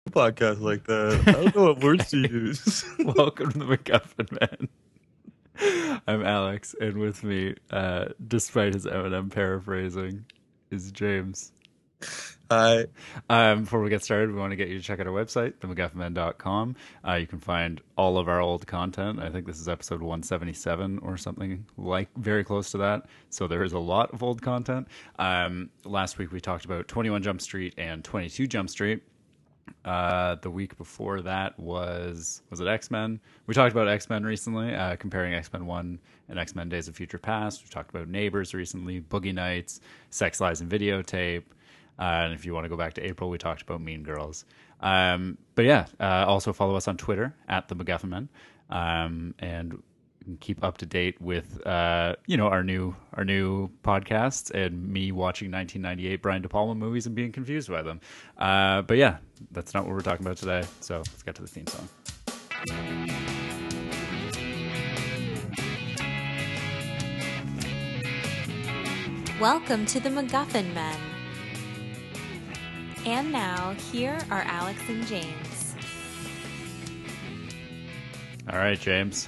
podcast like that. I don't know what words to use. Welcome to the MacGuffin Man. I'm Alex, and with me, despite his Eminem paraphrasing, is James. Hi. Before we get started, we want to get you to check out our website, themacguffinman.com. You can find all of our old content. I think this is episode 177 or something like very close to that. So there is a lot of old content. Last week we talked about 21 Jump Street and 22 Jump Street. The week before that was it X-Men? We talked about X-Men recently, comparing X-Men 1 and X-Men Days of Future Past. We talked about Neighbors recently, Boogie Nights, Sex, Lies, and Videotape. And if you want to go back to April, we talked about Mean Girls. But yeah, also follow us on Twitter at the MacGuffin Men, and keep up to date with our new podcasts and me watching 1998 Brian De Palma movies and being confused by them. But yeah, that's not what we're talking about today. So let's get to the theme song. Welcome to the MacGuffin Men. And now, here are Alex and James. All right, James.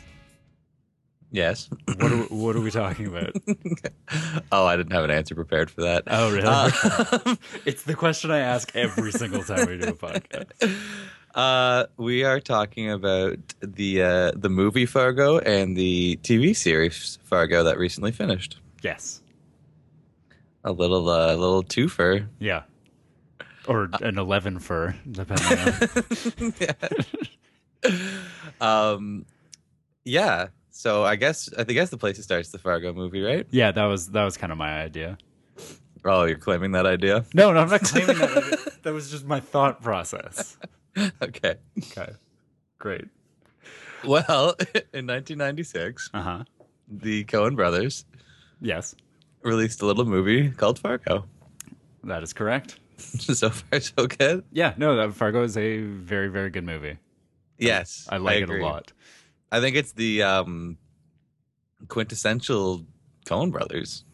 Yes. What are we talking about? Oh, I didn't have an answer prepared for that. Oh, really? It's the question I ask every single time we do a podcast. We are talking about the movie Fargo and the TV series Fargo that recently finished. Yes. A little twofer. Yeah. Or an 11 for, depending on. Yeah. So I guess the place to start is the Fargo movie, right? Yeah, that was kind of my idea. Oh, you're claiming that idea? No, I'm not claiming that idea. That was just my thought process. Okay. Great. Well, in 1996, the Coen brothers Yes, released a little movie called Fargo. that is correct. So far, so good. Yeah, no, Fargo is a very, very good movie. Yes, I like it a agree. lot. I think it's the quintessential Coen brothers.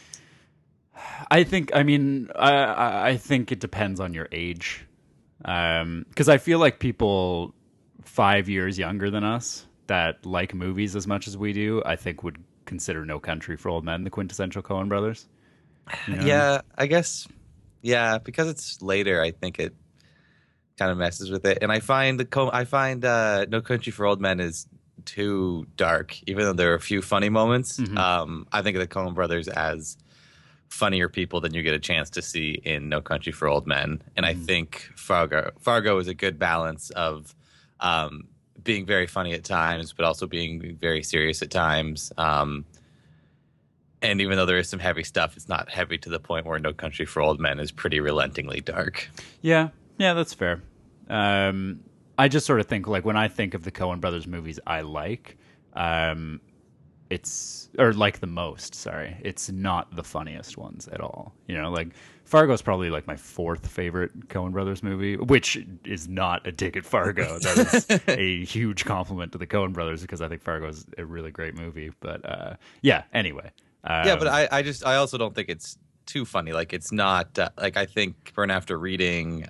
I think it depends on your age. Because I feel like people 5 years younger than us that like movies as much as we do, I think would consider No Country for Old Men the quintessential Coen brothers. You know? Yeah, I guess. Yeah, because it's later, I think it kind of messes with it. And I find No Country for Old Men is too dark, even though there are a few funny moments. I think of the Coen brothers as funnier people than you get a chance to see in No Country for Old Men. And I think Fargo is a good balance of being very funny at times, but also being very serious at times. And even though there is some heavy stuff, it's not heavy to the point where No Country for Old Men is pretty relentingly dark. Yeah, that's fair. I just sort of think, like, when I think of the Coen brothers movies I like, it's the most, it's not the funniest ones at all. Like Fargo's probably like my fourth favorite Coen brothers movie, which is not a dig at Fargo. That is a huge compliment to the Coen brothers, because I think Fargo is a really great movie. But yeah, anyway. But I also don't think it's too funny. Like, it's not like, I think Burn After Reading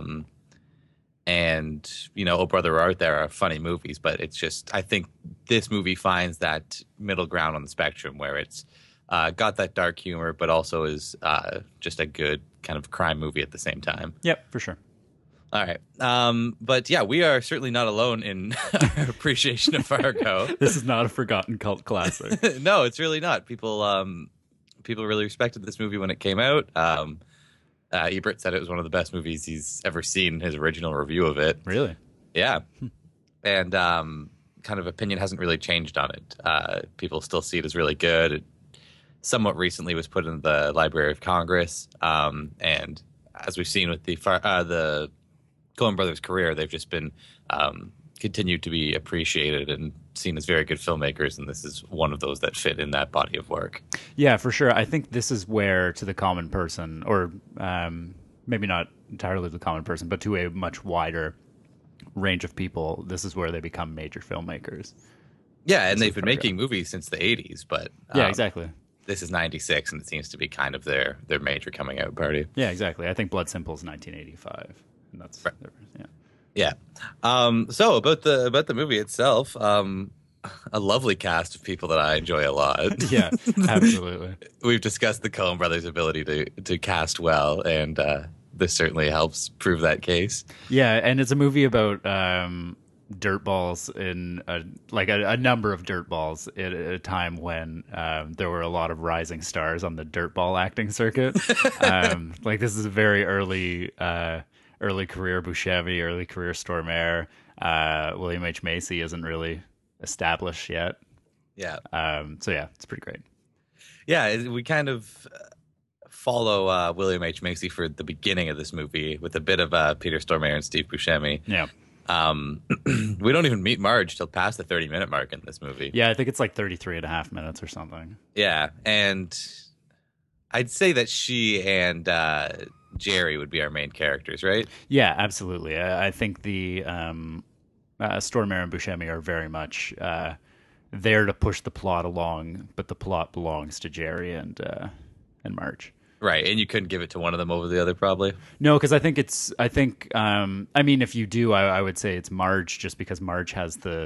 and Oh Brother Art There are funny movies, but it's just, I think this movie finds that middle ground on the spectrum where it's got that dark humor, but also is just a good kind of crime movie at the same time. Yep, for sure. All right. But yeah, we are certainly not alone in our appreciation of Fargo. This is not a forgotten cult classic. No, it's really not. People really respected this movie when it came out. Ebert said it was one of the best movies he's ever seen, his original review of it. Really? Yeah. And kind of opinion hasn't really changed on it. People still see it as really good. It somewhat recently was put in the Library of Congress. And as we've seen with the Coen brothers' career, they've just been continued to be appreciated and seen as very good filmmakers, and this is one of those that fit in that body of work. Yeah, for sure. I think this is where, to the common person, or maybe not entirely the common person, but to a much wider range of people, this is where they become major filmmakers. Yeah, and they've been making movies since the 80s, but yeah, exactly. This is 96, and it seems to be kind of their major coming out party. Yeah, exactly. I think Blood Simple is 1985. and that's Right. yeah. Yeah. So about the movie itself, a lovely cast of people that I enjoy a lot. Yeah, absolutely. We've discussed the Coen brothers' ability to cast well, and this certainly helps prove that case. Yeah, and it's a movie about dirt balls in a number of dirt balls at a time when there were a lot of rising stars on the dirt ball acting circuit. Like this is a very early career Buscemi, early career Stormare. William H. Macy isn't really established yet. Yeah. So yeah, it's pretty great. Yeah, we kind of follow William H. Macy for the beginning of this movie with a bit of Peter Stormare and Steve Buscemi. Yeah. We don't even meet Marge till past the 30-minute mark in this movie. Yeah, I think it's like 33 and a half minutes or something. Yeah, and I'd say that she and Jerry would be our main characters, right? Yeah, absolutely. I think the Stormare and Buscemi are very much there to push the plot along, but the plot belongs to Jerry and Marge. Right, and you couldn't give it to one of them over the other, probably. No, because I think I mean, if you do, I would say it's Marge, just because Marge has the.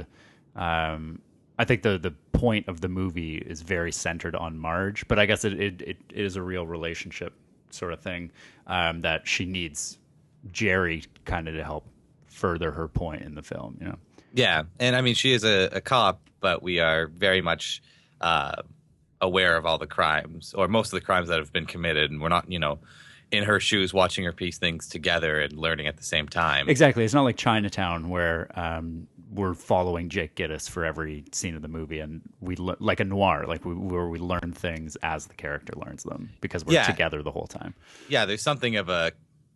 I think the point of the movie is very centered on Marge, but I guess it is a real relationship sort of thing that she needs Jerry kind of to help further her point in the film, you know. Yeah, and I mean, she is a cop, but we are very much aware of all the crimes, or most of the crimes that have been committed, and we're not, in her shoes watching her piece things together and learning at the same time. Exactly. It's not like Chinatown where we're following Jake Gittes for every scene of the movie, and like a noir, where we learn things as the character learns them because we're together the whole time. Yeah, there's something of a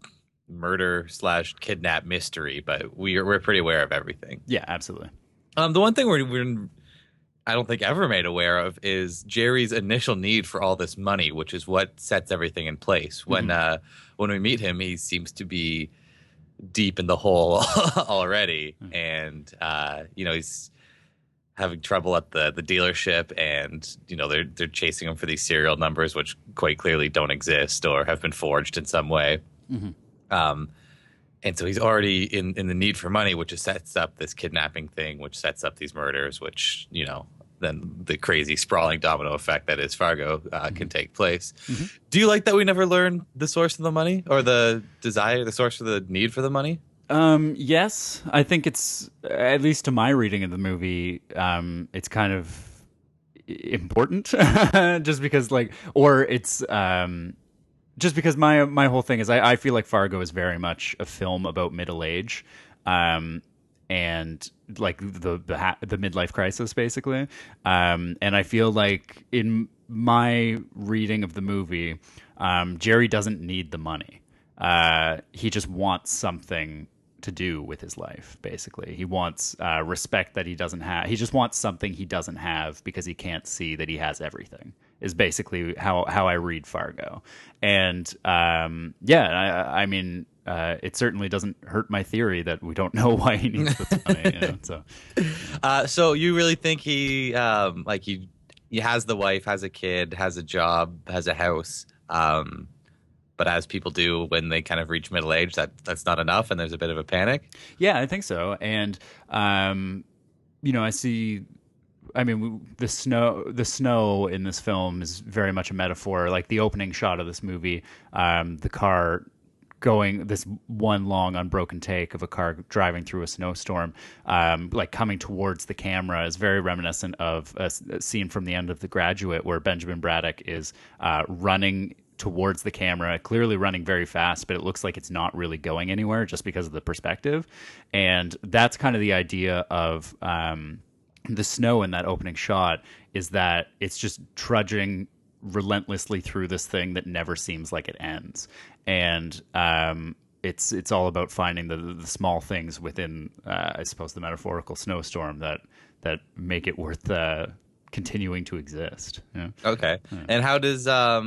murder/kidnap mystery, but we're pretty aware of everything. Yeah, absolutely. The one thing we're I don't think ever made aware of is Jerry's initial need for all this money, which is what sets everything in place. When we meet him, he seems to be deep in the hole already, and he's having trouble at the dealership, and they're chasing him for these serial numbers, which quite clearly don't exist or have been forged in some way. And so he's already in the need for money, which sets up this kidnapping thing, which sets up these murders, which, then the crazy sprawling domino effect that is Fargo can take place. Do you like that we never learn the source of the money or the source of the need for the money? Yes, I think it's, at least to my reading of the movie, it's kind of important just because just because my whole thing is I feel like Fargo is very much a film about middle age, and like the midlife crisis basically, and I feel like in my reading of the movie, Jerry doesn't need the money. He just wants something to do with his life. Basically, he wants respect that he doesn't have. He just wants something he doesn't have because he can't see that he has everything. Is basically how I read Fargo, and I mean, it certainly doesn't hurt my theory that we don't know why he needs this money. So you really think he has the wife, has a kid, has a job, has a house, but as people do when they kind of reach middle age, that's not enough, and there's a bit of a panic. Yeah, I think so, and I see. I mean, the snow in this film is very much a metaphor. Like the opening shot of this movie, the car going this one long unbroken take of a car driving through a snowstorm, like coming towards the camera, is very reminiscent of a scene from the end of The Graduate where Benjamin Braddock is running towards the camera, clearly running very fast, but it looks like it's not really going anywhere just because of the perspective. And that's kind of the idea of the snow in that opening shot, is that it's just trudging relentlessly through this thing that never seems like it ends. And it's all about finding the small things within, I suppose, the metaphorical snowstorm that make it worth continuing to exist. Yeah. Okay. Yeah. And how does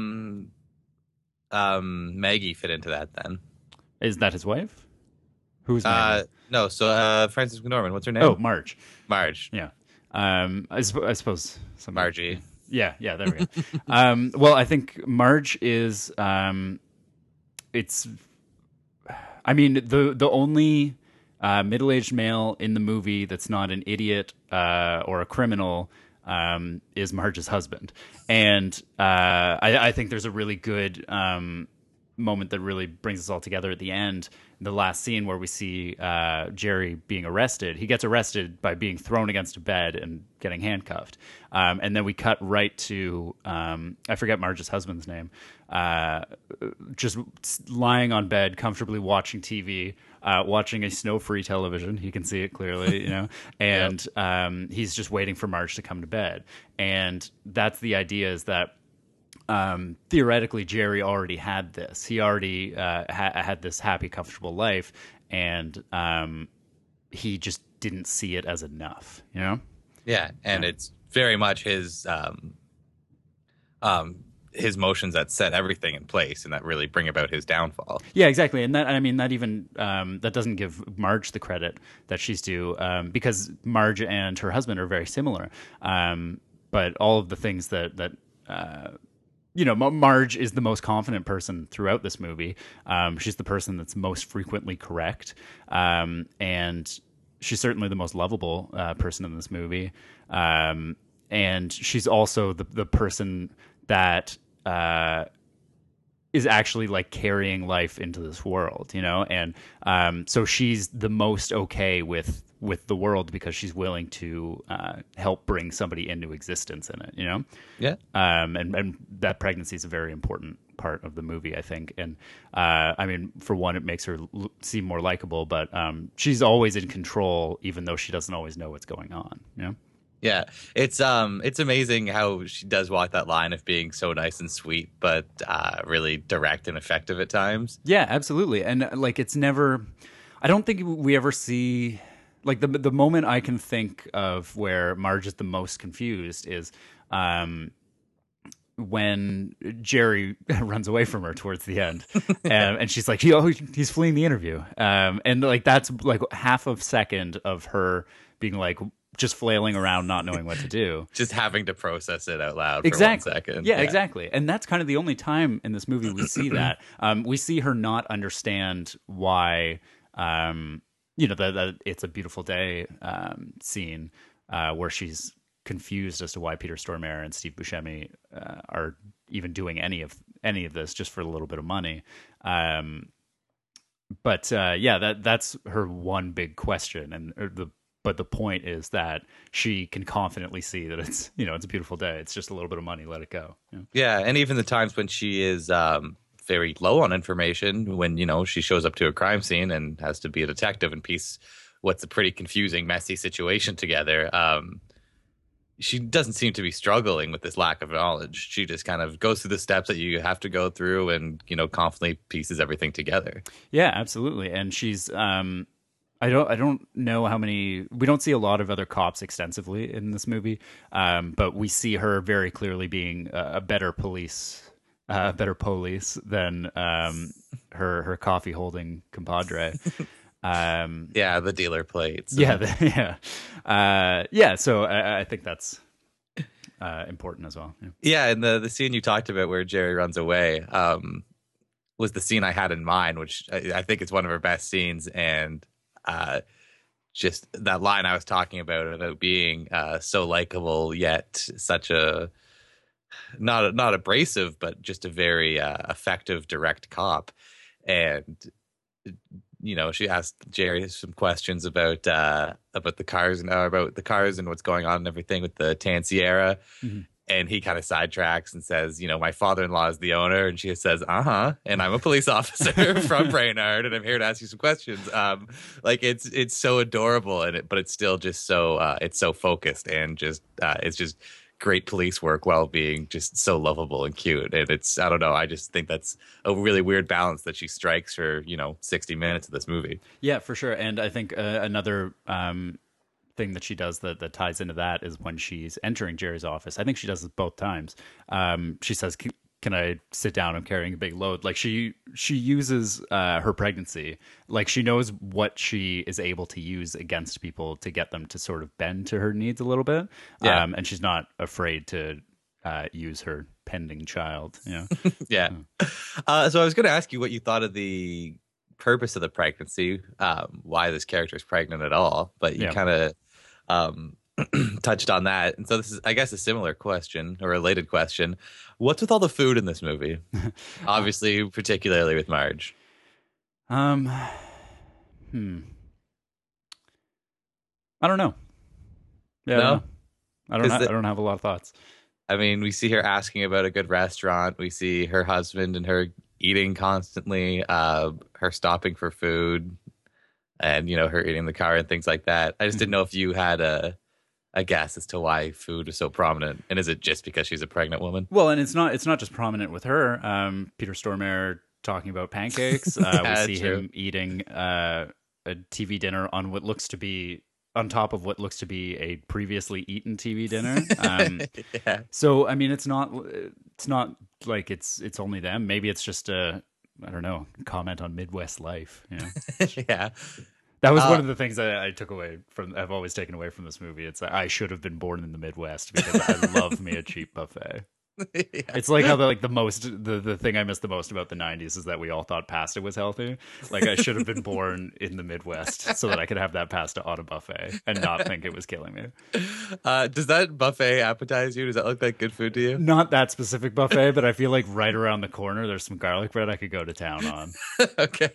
Maggie fit into that then? Is that his wife? Who's Maggie? No, so Frances McDormand. What's her name? Oh, Marge. Marge. Yeah. I suppose Margie. Yeah, there we go. Well, I think Marge is. I mean, the only middle-aged male in the movie that's not an idiot or a criminal is Marge's husband. And I think there's a really good moment that really brings us all together at the end. The last scene where we see Jerry being arrested. He gets arrested by being thrown against a bed and getting handcuffed. And then we cut right to, I forget Marge's husband's name, just lying on bed, comfortably watching TV, watching a snow-free television. He can see it clearly, you know, and he's just waiting for Marge to come to bed. And that's the idea, is that theoretically Jerry already had this. He already had this happy, comfortable life, and he just didn't see it as enough, you know? Yeah, and it's very much his motions that set everything in place and that really bring about his downfall. Yeah, exactly. And that, I mean, that even that doesn't give Marge the credit that she's due, because Marge and her husband are very similar. But all of the things that you know, Marge is the most confident person throughout this movie. She's the person that's most frequently correct, and she's certainly the most lovable person in this movie. And she's also the person that is actually like carrying life into this world, you know? And so she's the most okay with the world because she's willing to help bring somebody into existence in it, you know? Yeah. And that pregnancy is a very important part of the movie, I think. And I mean, for one, it makes her seem more likable, but she's always in control, even though she doesn't always know what's going on, you know? Yeah, it's amazing how she does walk that line of being so nice and sweet, but really direct and effective at times. Yeah, absolutely. And like, it's never, I don't think we ever see, like the moment I can think of where Marge is the most confused is when Jerry runs away from her towards the end, and she's like, he's fleeing the interview, and like that's like half a second of her being like, just flailing around, not knowing what to do. Just having to process it out loud exactly. for 1 second. Yeah, exactly. And that's kind of the only time in this movie we see that. We see her not understand why, you know, that It's a Beautiful Day scene where she's confused as to why Peter Stormare and Steve Buscemi are even doing any of this just for a little bit of money. But yeah, that's her one big question, and But the point is that she can confidently see that it's, you know, it's a beautiful day. It's just a little bit of money. Let it go. You know? Yeah, and even the times when she is very low on information, when, you know, she shows up to a crime scene and has to be a detective and piece what's a pretty confusing, messy situation together, she doesn't seem to be struggling with this lack of knowledge. She just kind of goes through the steps that you have to go through and, you know, confidently pieces everything together. Yeah, absolutely. And she's... I don't know how many. We don't see a lot of other cops extensively in this movie, but we see her very clearly being a better police than her coffee holding compadre. Yeah, the dealer plates. Yeah, yeah. So I think that's important as well. Yeah, and the scene you talked about where Jerry runs away was the scene I had in mind, which I think is one of her best scenes, and just that line I was talking about being so likable yet such a not abrasive, but just a very effective, direct cop. And you know, she asked Jerry some questions about the cars and what's going on and everything with the Tan Sierra. Mm-hmm. And he kind of sidetracks and says, you know, my father-in-law is the owner. And she says, and I'm a police officer from Brainerd, and I'm here to ask you some questions. Like it's so adorable, but it's still just so it's so focused, and just it's just great police work while being just so lovable and cute. And it's, I don't know, I just think that's a really weird balance that she strikes for, you know, 60 minutes of this movie. Yeah, for sure. And I think another thing that she does that ties into that is when she's entering Jerry's office. I think she does this both times. She says, can I sit down? I'm carrying a big load. Like she uses her pregnancy. Like she knows what she is able to use against people to get them to sort of bend to her needs a little bit. Yeah. And she's not afraid to use her pending child. You know? Yeah. So I was going to ask you what you thought of the purpose of the pregnancy, why this character is pregnant at all, but you Yeah. kind of um, touched on that. And so this is, I guess, a similar question or related question. What's with all the food in this movie? Obviously, particularly with Marge. Um, I don't know. Yeah, I don't No? know. I don't have a lot of thoughts. I mean, we see her asking about a good restaurant. We see her husband and her eating constantly, her stopping for food, and her eating in the car and things like that. I just didn't know if you had a guess as to why food is so prominent, and is it just because she's a pregnant woman? Well, and it's not just prominent with her. Peter Stormare talking about pancakes. Yeah, we see true. him eating a TV dinner on what looks to be on top of what looks to be a previously eaten TV dinner. Yeah, So I mean, it's not like it's only them. Maybe it's just a I don't know comment on Midwest life. yeah. That was one of the things I took away from. I've always taken away from this movie. It's that I should have been born in the Midwest because I love me a cheap buffet. Yeah. It's like how the thing I miss the most about the 90s is that we all thought pasta was healthy. Like I should have been born in the Midwest so that I could have that pasta on a buffet and not think it was killing me. Does that buffet appetize you? Does that look like good food to you? Not that specific buffet, but I feel like right around the corner there's some garlic bread I could go to town on. Okay.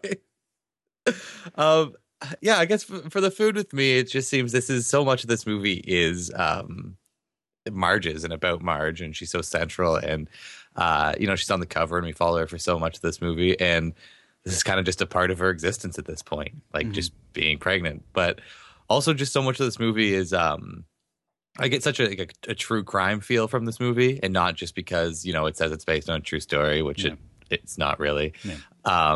Um, yeah, I guess for the food with me, it just seems this is so much of this movie is Marge's and about Marge, and she's so central, and she's on the cover, and we follow her for so much of this movie, and this is kind of just a part of her existence at this point, like just being pregnant. But also, just so much of this movie is I get such a true crime feel from this movie, and not just because it says it's based on a true story, which it's not really. Yeah.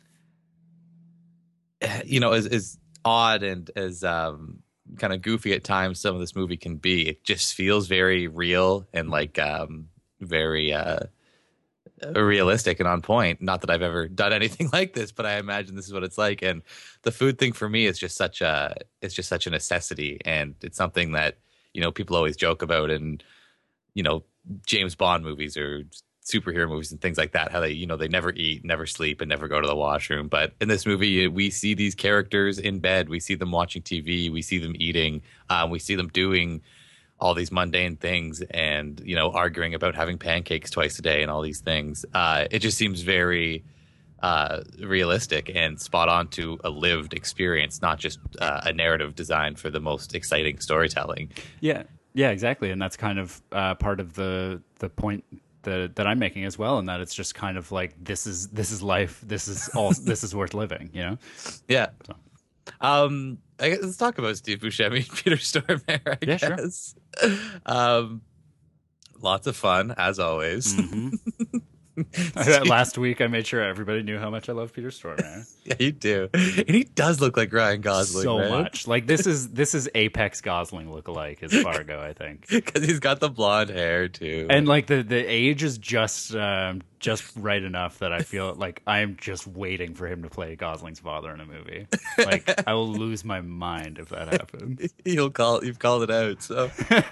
As odd and as kind of goofy at times some of this movie can be, it just feels very real and like very realistic and on point. Not that I've ever done anything like this, but I imagine this is what it's like. And the food thing for me is just such a necessity, and it's something that people always joke about in James Bond movies or superhero movies and things like that, how they they never eat, never sleep, and never go to the washroom. But in this movie, we see these characters in bed, we see them watching TV, we see them eating, we see them doing all these mundane things, and arguing about having pancakes twice a day and all these things. It just seems very realistic and spot on to a lived experience, not just a narrative designed for the most exciting storytelling. Yeah, exactly, and that's kind of part of the point that I'm making as well, and that it's just kind of like this is life. This is all. This is worth living. Yeah. So. I guess let's talk about Steve Buscemi, Peter Stormare. I guess. Sure. Lots of fun as always. Mm-hmm. Last week, I made sure everybody knew how much I love Peter Stormare. Yeah, you do, and he does look like Ryan Gosling so man. much. Like this is Apex Gosling lookalike as Fargo, I think, because he's got the blonde hair too, and like the age is just right enough that I feel like I'm just waiting for him to play Gosling's father in a movie. Like I will lose my mind if that happens. You've called it out, so.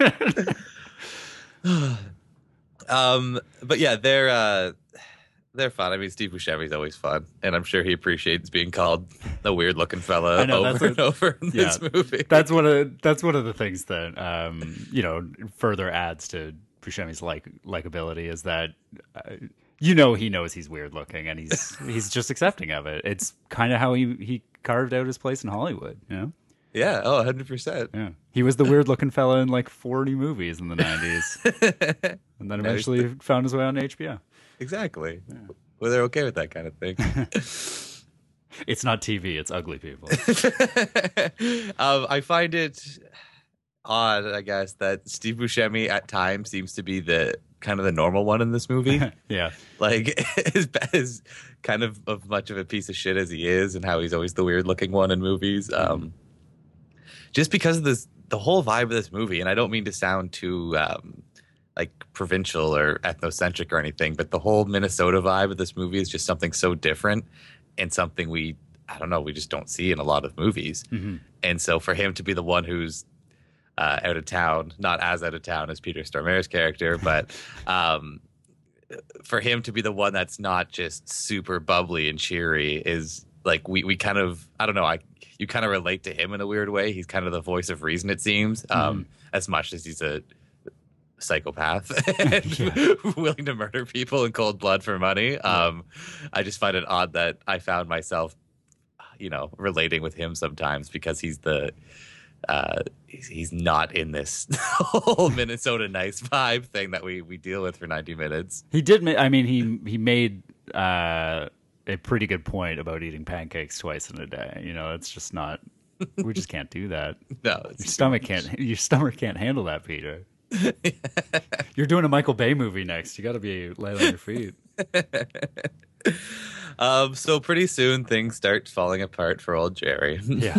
But yeah, they're fun. I mean, Steve Buscemi's always fun, and I'm sure he appreciates being called a weird looking fella over and over in this movie. That's one of the things that further adds to Buscemi's likability is that he knows he's weird looking, and he's just accepting of it. It's kind of how he carved out his place in Hollywood, Yeah, 100%. Yeah. He was the weird looking fella in like 40 movies in the 90s. And then eventually found his way on HBO. Exactly. Yeah. Well, they're okay with that kind of thing. It's not TV, it's ugly people. I find it odd, I guess, that Steve Buscemi at times seems to be the kind of the normal one in this movie. Yeah. Like, as kind of much of a piece of shit as he is, and how he's always the weird looking one in movies. Just because of the whole vibe of this movie, and I don't mean to sound too like provincial or ethnocentric or anything, but the whole Minnesota vibe of this movie is just something so different and something we just don't see in a lot of movies. Mm-hmm. And so for him to be the one who's out of town, not as out of town as Peter Stormare's character, but for him to be the one that's not just super bubbly and cheery is like we kind of, I don't know, you kind of relate to him in a weird way. He's kind of the voice of reason, it seems, as much as he's a psychopath and willing to murder people in cold blood for money. I just find it odd that I found myself, relating with him sometimes because he's the he's not in this whole Minnesota nice vibe thing that we deal with for 90 minutes. He did. I mean, he made a pretty good point about eating pancakes twice in a day. It's just not. We just can't do that. No, your stomach can't handle that, Peter. You're doing a Michael Bay movie next. You got to be light on your feet. So pretty soon things start falling apart for old Jerry. Yeah.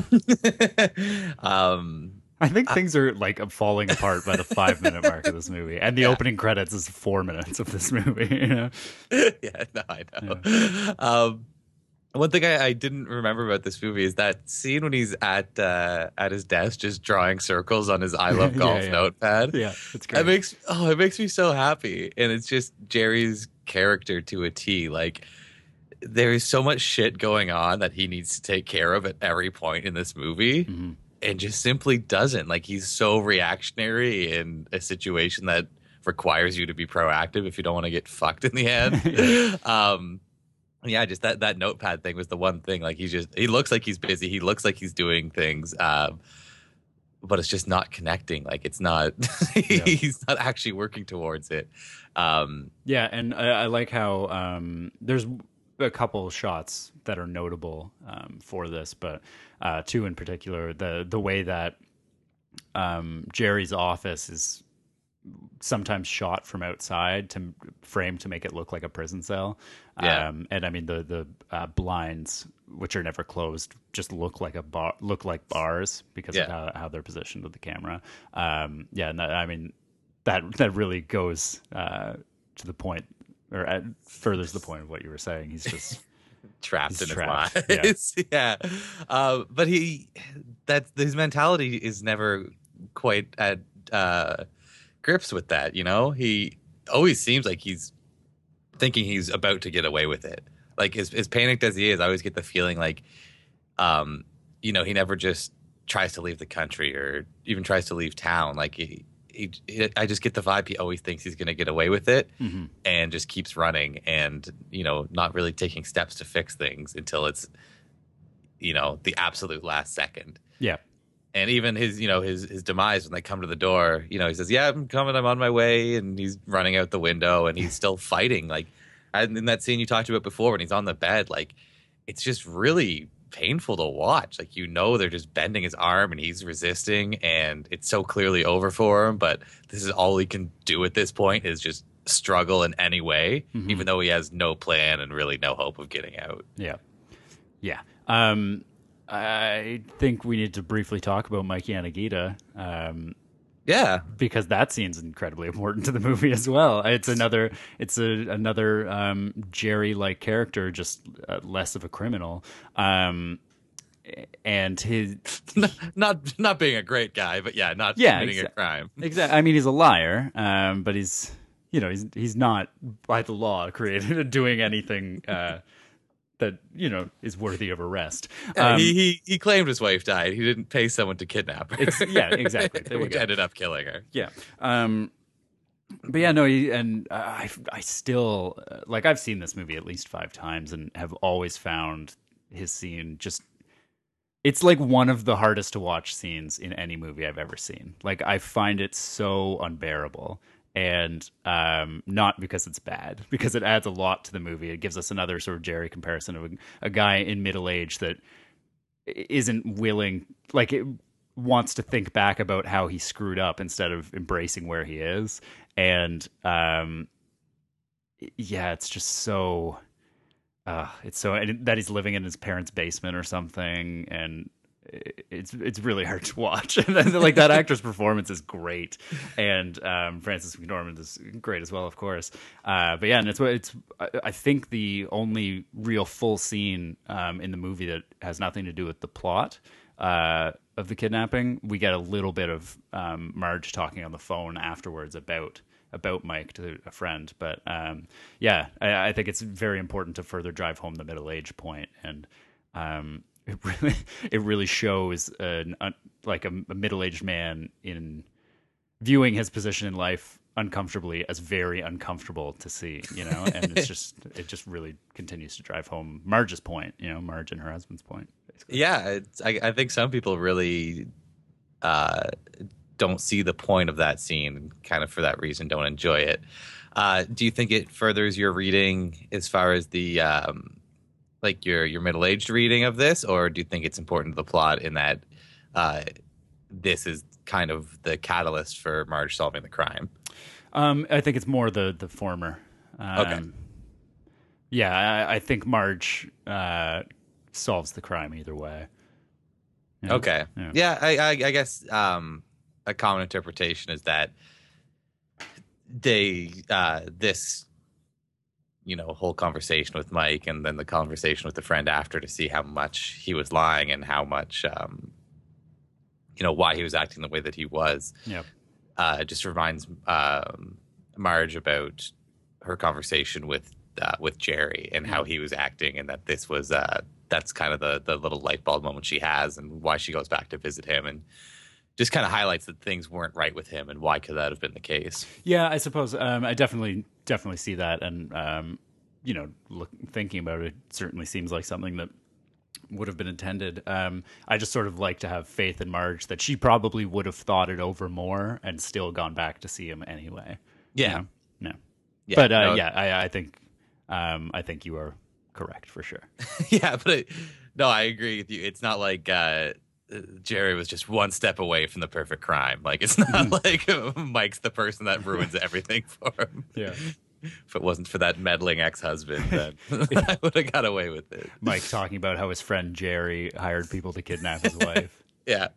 I think things are like falling apart by the 5-minute mark of this movie, and the opening credits is 4 minutes of this movie. Yeah, no, I know. Yeah. One thing I didn't remember about this movie is that scene when he's at his desk just drawing circles on his I Love Golf notepad. Yeah, it's great. It makes me so happy, and it's just Jerry's character to a T. Like, there is so much shit going on that he needs to take care of at every point in this movie, and just simply doesn't. Like, he's so reactionary in a situation that requires you to be proactive if you don't want to get fucked in the end. Yeah, just that notepad thing was the one thing. Like, he looks like he's busy. He looks like he's doing things, but it's just not connecting. Like, it's not, he's not actually working towards it. Yeah, and I like how there's a couple shots that are notable for this, but two in particular, the way that Jerry's office is sometimes shot from outside to frame to make it look like a prison cell. And I mean the blinds, which are never closed, just look like bars because of how they're positioned with the camera. And that really goes to the point, or furthers the point of what you were saying. He's just trapped in his lies. Yeah. But his mentality is never quite at grips with that. He always seems like he's thinking he's about to get away with it. Like, as panicked as he is, I always get the feeling like, he never just tries to leave the country or even tries to leave town. Like, I just get the vibe he always thinks he's going to get away with it, and just keeps running and, not really taking steps to fix things until it's, the absolute last second. Yeah. And even his demise when they come to the door, he says, "Yeah, I'm coming. I'm on my way." And he's running out the window, and he's still fighting. Like, in that scene you talked about before, when he's on the bed, like, it's just really painful to watch. Like, they're just bending his arm, and he's resisting, and it's so clearly over for him. But this is all he can do at this point, is just struggle in any way, even though he has no plan and really no hope of getting out. Yeah, yeah. I think we need to briefly talk about Mikey Anagita. Because that scene's incredibly important to the movie as well. It's another Jerry-like character, just less of a criminal. And his not being a great guy, but not committing a crime. Exactly. I mean, he's a liar, but he's not by the law created doing anything that is worthy of arrest. He claimed his wife died. He didn't pay someone to kidnap her. Exactly. Which ended up killing her. Yeah. But yeah, no. I still I've seen this movie at least 5 times and have always found his scene just. It's like one of the hardest to watch scenes in any movie I've ever seen. Like, I find it so unbearable. And not because it's bad, because it adds a lot to the movie. It gives us another sort of Jerry comparison of a guy in middle age that isn't willing, it wants to think back about how he screwed up instead of embracing where he is. And it's just so, and that he's living in his parents' basement or something, and it's really hard to watch. And that actor's performance is great, and Frances McDormand is great as well, of course. But yeah, and it's I think the only real full scene in the movie that has nothing to do with the plot of the kidnapping. We get a little bit of Marge talking on the phone afterwards about about Mike to a friend. But yeah, I think it's very important to further drive home the middle age point, and it really shows like a middle-aged man in viewing his position in life uncomfortably as very uncomfortable to see, and it just really continues to drive home Marge's point, Marge and her husband's point, basically. Yeah, I think some people really don't see the point of that scene, and kind of for that reason don't enjoy it. Do you think it furthers your reading as far as the like your middle-aged reading of this, or do you think it's important to the plot in that this is kind of the catalyst for Marge solving the crime? I think it's more the former. Okay. Yeah, I think Marge solves the crime either way. Yeah. Okay. Yeah, I guess a common interpretation is that they this whole conversation with Mike, and then the conversation with the friend after, to see how much he was lying and how much why he was acting the way that he was. Yep. Just reminds Marge about her conversation with Jerry and how he was acting, and that this was that's kind of the little light bulb moment she has, and why she goes back to visit him, and just kind of highlights that things weren't right with him, and why could that have been the case? Yeah, I suppose I definitely see that, and thinking about it, certainly seems like something that would have been intended. I just sort of like to have faith in Marge that she probably would have thought it over more and still gone back to see him anyway. Yeah. No. Yeah, But no. I think you are correct for sure. Yeah, but no, I agree with you. It's not like Jerry was just one step away from the perfect crime. Like, it's not like Mike's the person that ruins everything for him. Yeah. If it wasn't for that meddling ex-husband, then I would have got away with it. Mike talking about how his friend Jerry hired people to kidnap his wife. Yeah.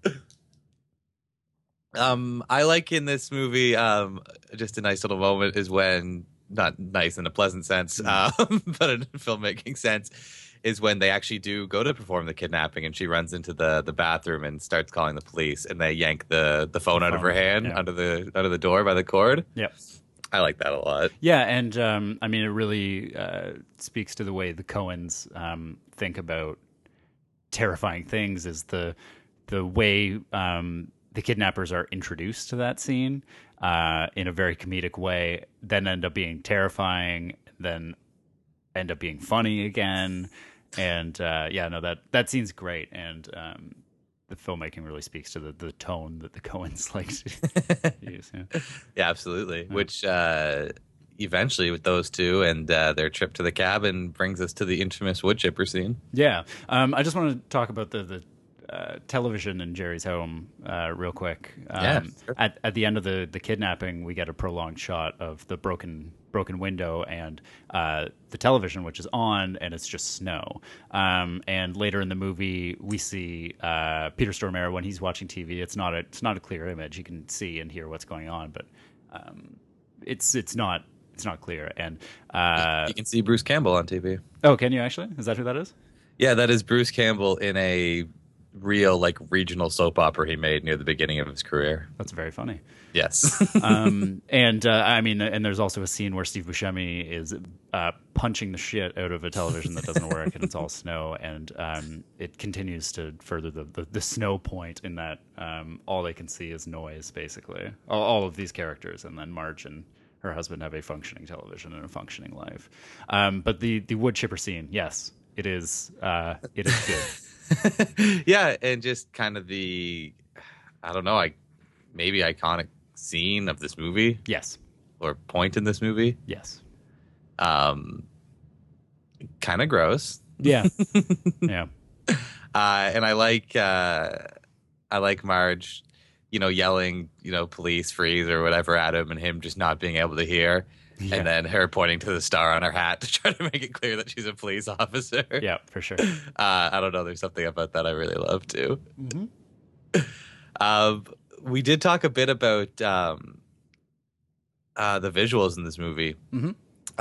I like in this movie, just a nice little moment is when, not nice in a pleasant sense, but in filmmaking sense, is when they actually do go to perform the kidnapping, and she runs into the bathroom and starts calling the police, and they yank the phone out of her hand under the door by the cord. Yep. I like that a lot. Yeah, and I mean, it really speaks to the way the Coens think about terrifying things, is the way the kidnappers are introduced to that scene in a very comedic way, then end up being terrifying, then end up being funny again. And that scene's great, and the filmmaking really speaks to the tone that the Coens like to use. Yeah, absolutely. Yeah. Which eventually, with those two and their trip to the cabin, brings us to the infamous wood chipper scene. Yeah, I just want to talk about the television in Jerry's home real quick. Sure. At the end of the kidnapping, we get a prolonged shot of the broken window and the television, which is on, and it's just snow. And later in the movie, we see Peter Stormare when he's watching TV. It's not a clear image. You can see and hear what's going on, but it's not clear. And you can see Bruce Campbell on TV. Oh, can you actually? Is that who that is? Yeah, that is Bruce Campbell in a real regional soap opera he made near the beginning of his career. That's very funny. Yes. And there's also a scene where Steve Buscemi is punching the shit out of a television that doesn't work, and it's all snow, and it continues to further the snow point in that all they can see is noise, basically. All of these characters, and then Marge and her husband have a functioning television and a functioning life. But the wood chipper scene, yes, it is good. Yeah, and just kind of maybe iconic scene of this movie. Yes. Or point in this movie. Yes. Kind of gross. Yeah. Yeah. And I like Marge, yelling, police, freeze, or whatever at him, and him just not being able to hear. Yeah. And then her pointing to the star on her hat to try to make it clear that she's a police officer. Yeah, for sure. I don't know. There's something about that I really love, too. Mm-hmm. We did talk a bit about the visuals in this movie. Mm-hmm.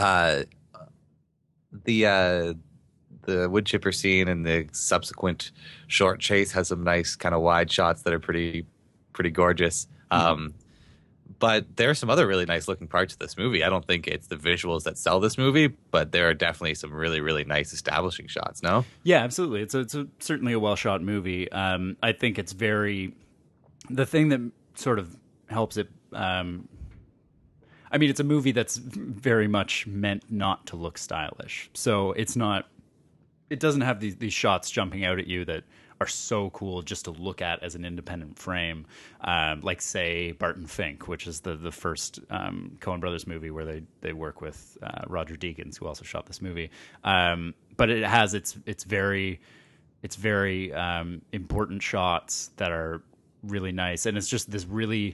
The wood chipper scene and the subsequent short chase has some nice kind of wide shots that are pretty gorgeous. Mm-hmm. But there are some other really nice looking parts of this movie. I don't think it's the visuals that sell this movie, but there are definitely some really, really nice establishing shots. No? Yeah, absolutely. It's certainly a well shot movie. I think it's very the thing that sort of helps it. I mean, it's a movie that's very much meant not to look stylish. So it's not. It doesn't have these shots jumping out at you that are so cool just to look at as an independent frame, like say Barton Fink, which is the first Coen Brothers movie where they work with Roger Deakins, who also shot this movie. But it has its very important shots that are really nice, and it's just this really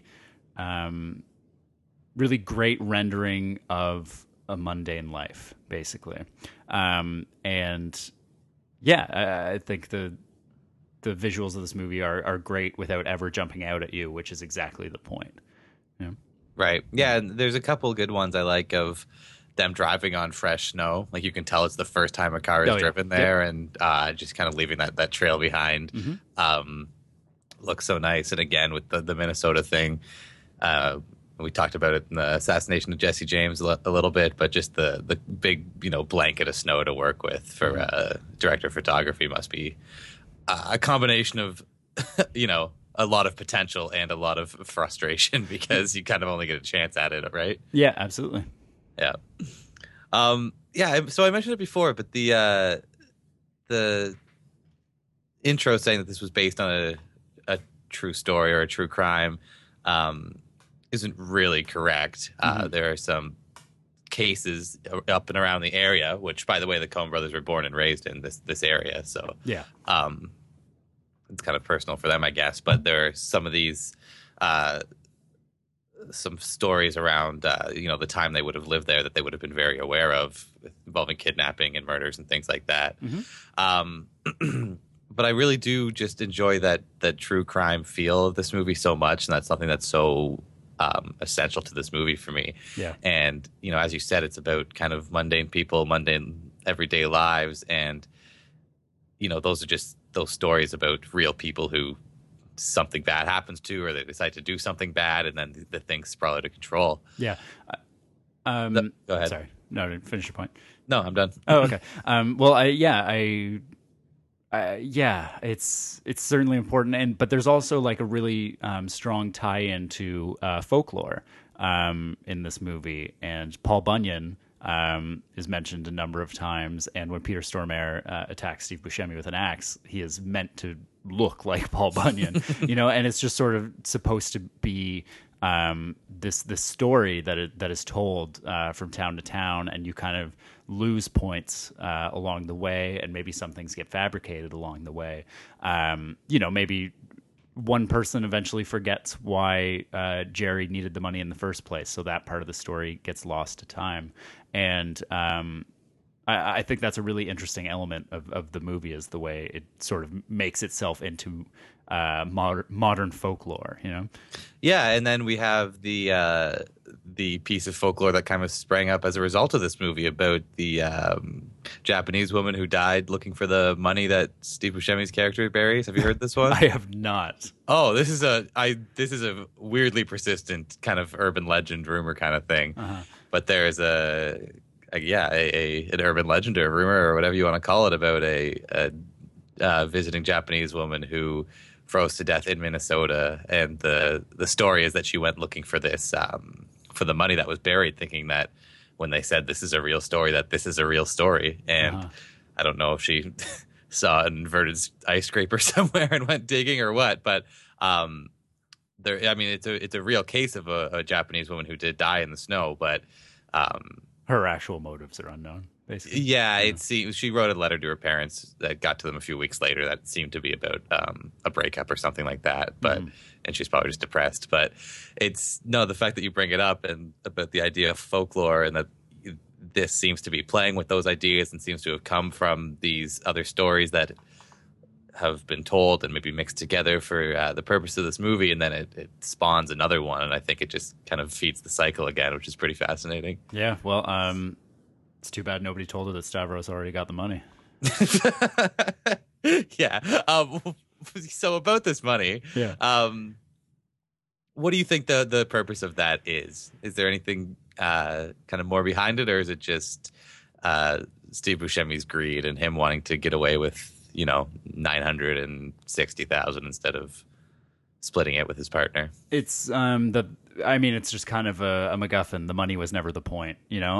really great rendering of a mundane life, basically. And yeah, I think the visuals of this movie are great without ever jumping out at you, which is exactly the point. Yeah. Right. Yeah, and there's a couple good ones I like of them driving on fresh snow. Like you can tell it's the first time a car is driven there, and just kind of leaving that trail behind. Looks so nice. And again, with the Minnesota thing, we talked about it in the assassination of Jesse James a little bit, but just the big blanket of snow to work with for director of photography must be a combination of a lot of potential and a lot of frustration, because you kind of only get a chance at it, right? Yeah, absolutely. Yeah. So I mentioned it before, but the intro saying that this was based on a true story or a true crime isn't really correct. There are some cases up and around the area, which, by the way, the Coen brothers were born and raised in this area, so yeah, it's kind of personal for them, I guess. But there are some of these some stories around the time they would have lived there that they would have been very aware of, involving kidnapping and murders and things like that. But I really do just enjoy that true crime feel of this movie so much, and that's something that's so essential to this movie for me. Yeah. And as you said, it's about kind of mundane people, mundane everyday lives, and those are just those stories about real people who something bad happens to, or they decide to do something bad, and then the things spiral out of control. Yeah. Go ahead. Sorry. No, finish your point. No, I'm done. Oh, okay. It's certainly important, but there's also like a really strong tie-in to folklore in this movie, and Paul Bunyan is mentioned a number of times, and when Peter Stormare attacks Steve Buscemi with an axe, he is meant to look like Paul Bunyan, and it's just sort of supposed to be this story that is told from town to town, and you kind of lose points along the way, and maybe some things get fabricated along the way. Maybe one person eventually forgets why Jerry needed the money in the first place, so that part of the story gets lost to time. And I think that's a really interesting element of the movie, is the way it sort of makes itself into modern folklore, Yeah, and then we have the piece of folklore that kind of sprang up as a result of this movie about the Japanese woman who died looking for the money that Steve Buscemi's character buries. Have you heard this one? I have not. Oh, this is a weirdly persistent kind of urban legend rumor kind of thing. But there's an urban legend or a rumor or whatever you want to call it about a visiting Japanese woman who froze to death in Minnesota, and the story is that she went looking for this for the money that was buried, thinking that when they said this is a real story, that this is a real story. And I don't know if she saw an inverted ice scraper somewhere and went digging or what, but it's a real case of a Japanese woman who did die in the snow, but her actual motives are unknown, basically. Yeah, it seems she wrote a letter to her parents that got to them a few weeks later that seemed to be about a breakup or something like that. But and she's probably just depressed. But the fact that you bring it up and about the idea of folklore, and that this seems to be playing with those ideas and seems to have come from these other stories that have been told and maybe mixed together for the purpose of this movie, and then it spawns another one, and I think it just kind of feeds the cycle again, which is pretty fascinating. Yeah, well, it's too bad nobody told her that Stavros already got the money. Yeah. So about this money, what do you think the purpose of that is? Is there anything kind of more behind it, or is it just Steve Buscemi's greed and him wanting to get away with 960,000 instead of splitting it with his partner? It's it's just kind of a MacGuffin. The money was never the point,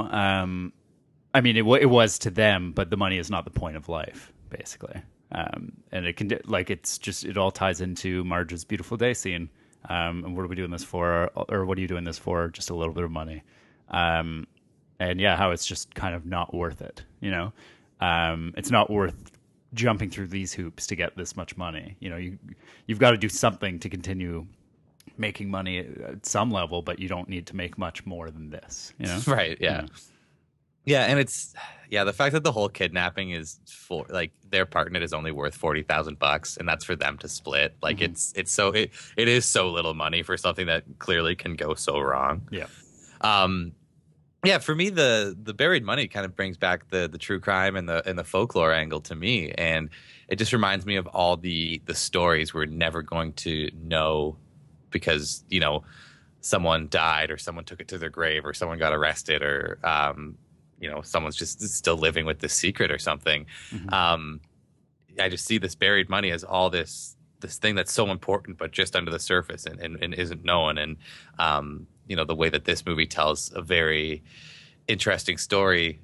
it was to them, but the money is not the point of life, basically. And it can it all ties into Marge's beautiful day scene. And what are we doing this for? Or what are you doing this for? Just a little bit of money. And yeah, how it's just kind of not worth it. It's not worth jumping through these hoops to get this much money. You've got to do something to continue making money at some level, but you don't need to make much more than this. Right? Yeah. Yeah, and the fact that the whole kidnapping is for their part in it is only worth $40,000, and that's for them to split. It is so little money for something that clearly can go so wrong. Yeah. Yeah, for me, the buried money kind of brings back the true crime and the folklore angle to me, and it just reminds me of all the stories we're never going to know because someone died or someone took it to their grave or someone got arrested or someone's just still living with this secret or something. Mm-hmm. I just see this buried money as all this thing that's so important, but just under the surface and isn't known. And, the way that this movie tells a very interesting story.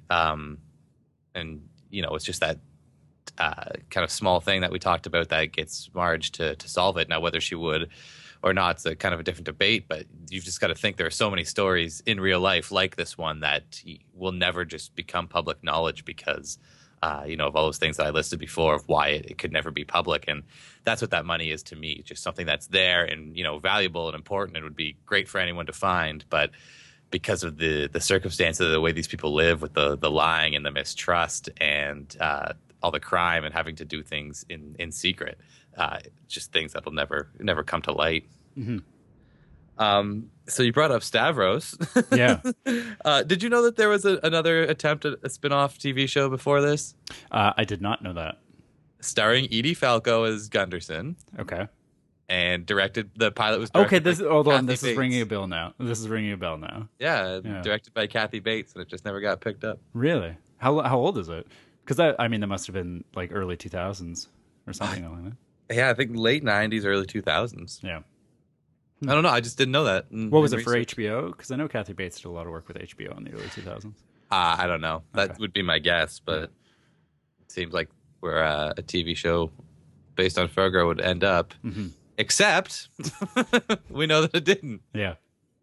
It's just that kind of small thing that we talked about that gets Marge to solve it. Now, whether she would or not, it's a kind of a different debate, but you've just got to think there are so many stories in real life like this one that will never just become public knowledge because, of all those things that I listed before of why it could never be public. And that's what that money is to me, just something that's there and, valuable and important. It would be great for anyone to find, but because of the circumstances of the way these people live with the lying and the mistrust and all the crime and having to do things in secret, just things that'll never come to light. Mm-hmm. So you brought up Stavros. Yeah. Did you know that there was another attempt at a spin-off TV show before this? I did not know that. Starring Edie Falco as Gunderson. Okay. And the pilot was directed this Bates. is ringing a bell now. Yeah, directed by Kathy Bates, and it just never got picked up. Really? How old is it? Because that must have been like early 2000s or something like that. Yeah, I think late 90s, early 2000s. Yeah. I don't know. I just didn't know that. What was it for HBO? Because I know Kathy Bates did a lot of work with HBO in the early 2000s. I don't know. That would be my guess, but it seems like where a TV show based on Fargo would end up. Mm-hmm. Except we know that it didn't. Yeah.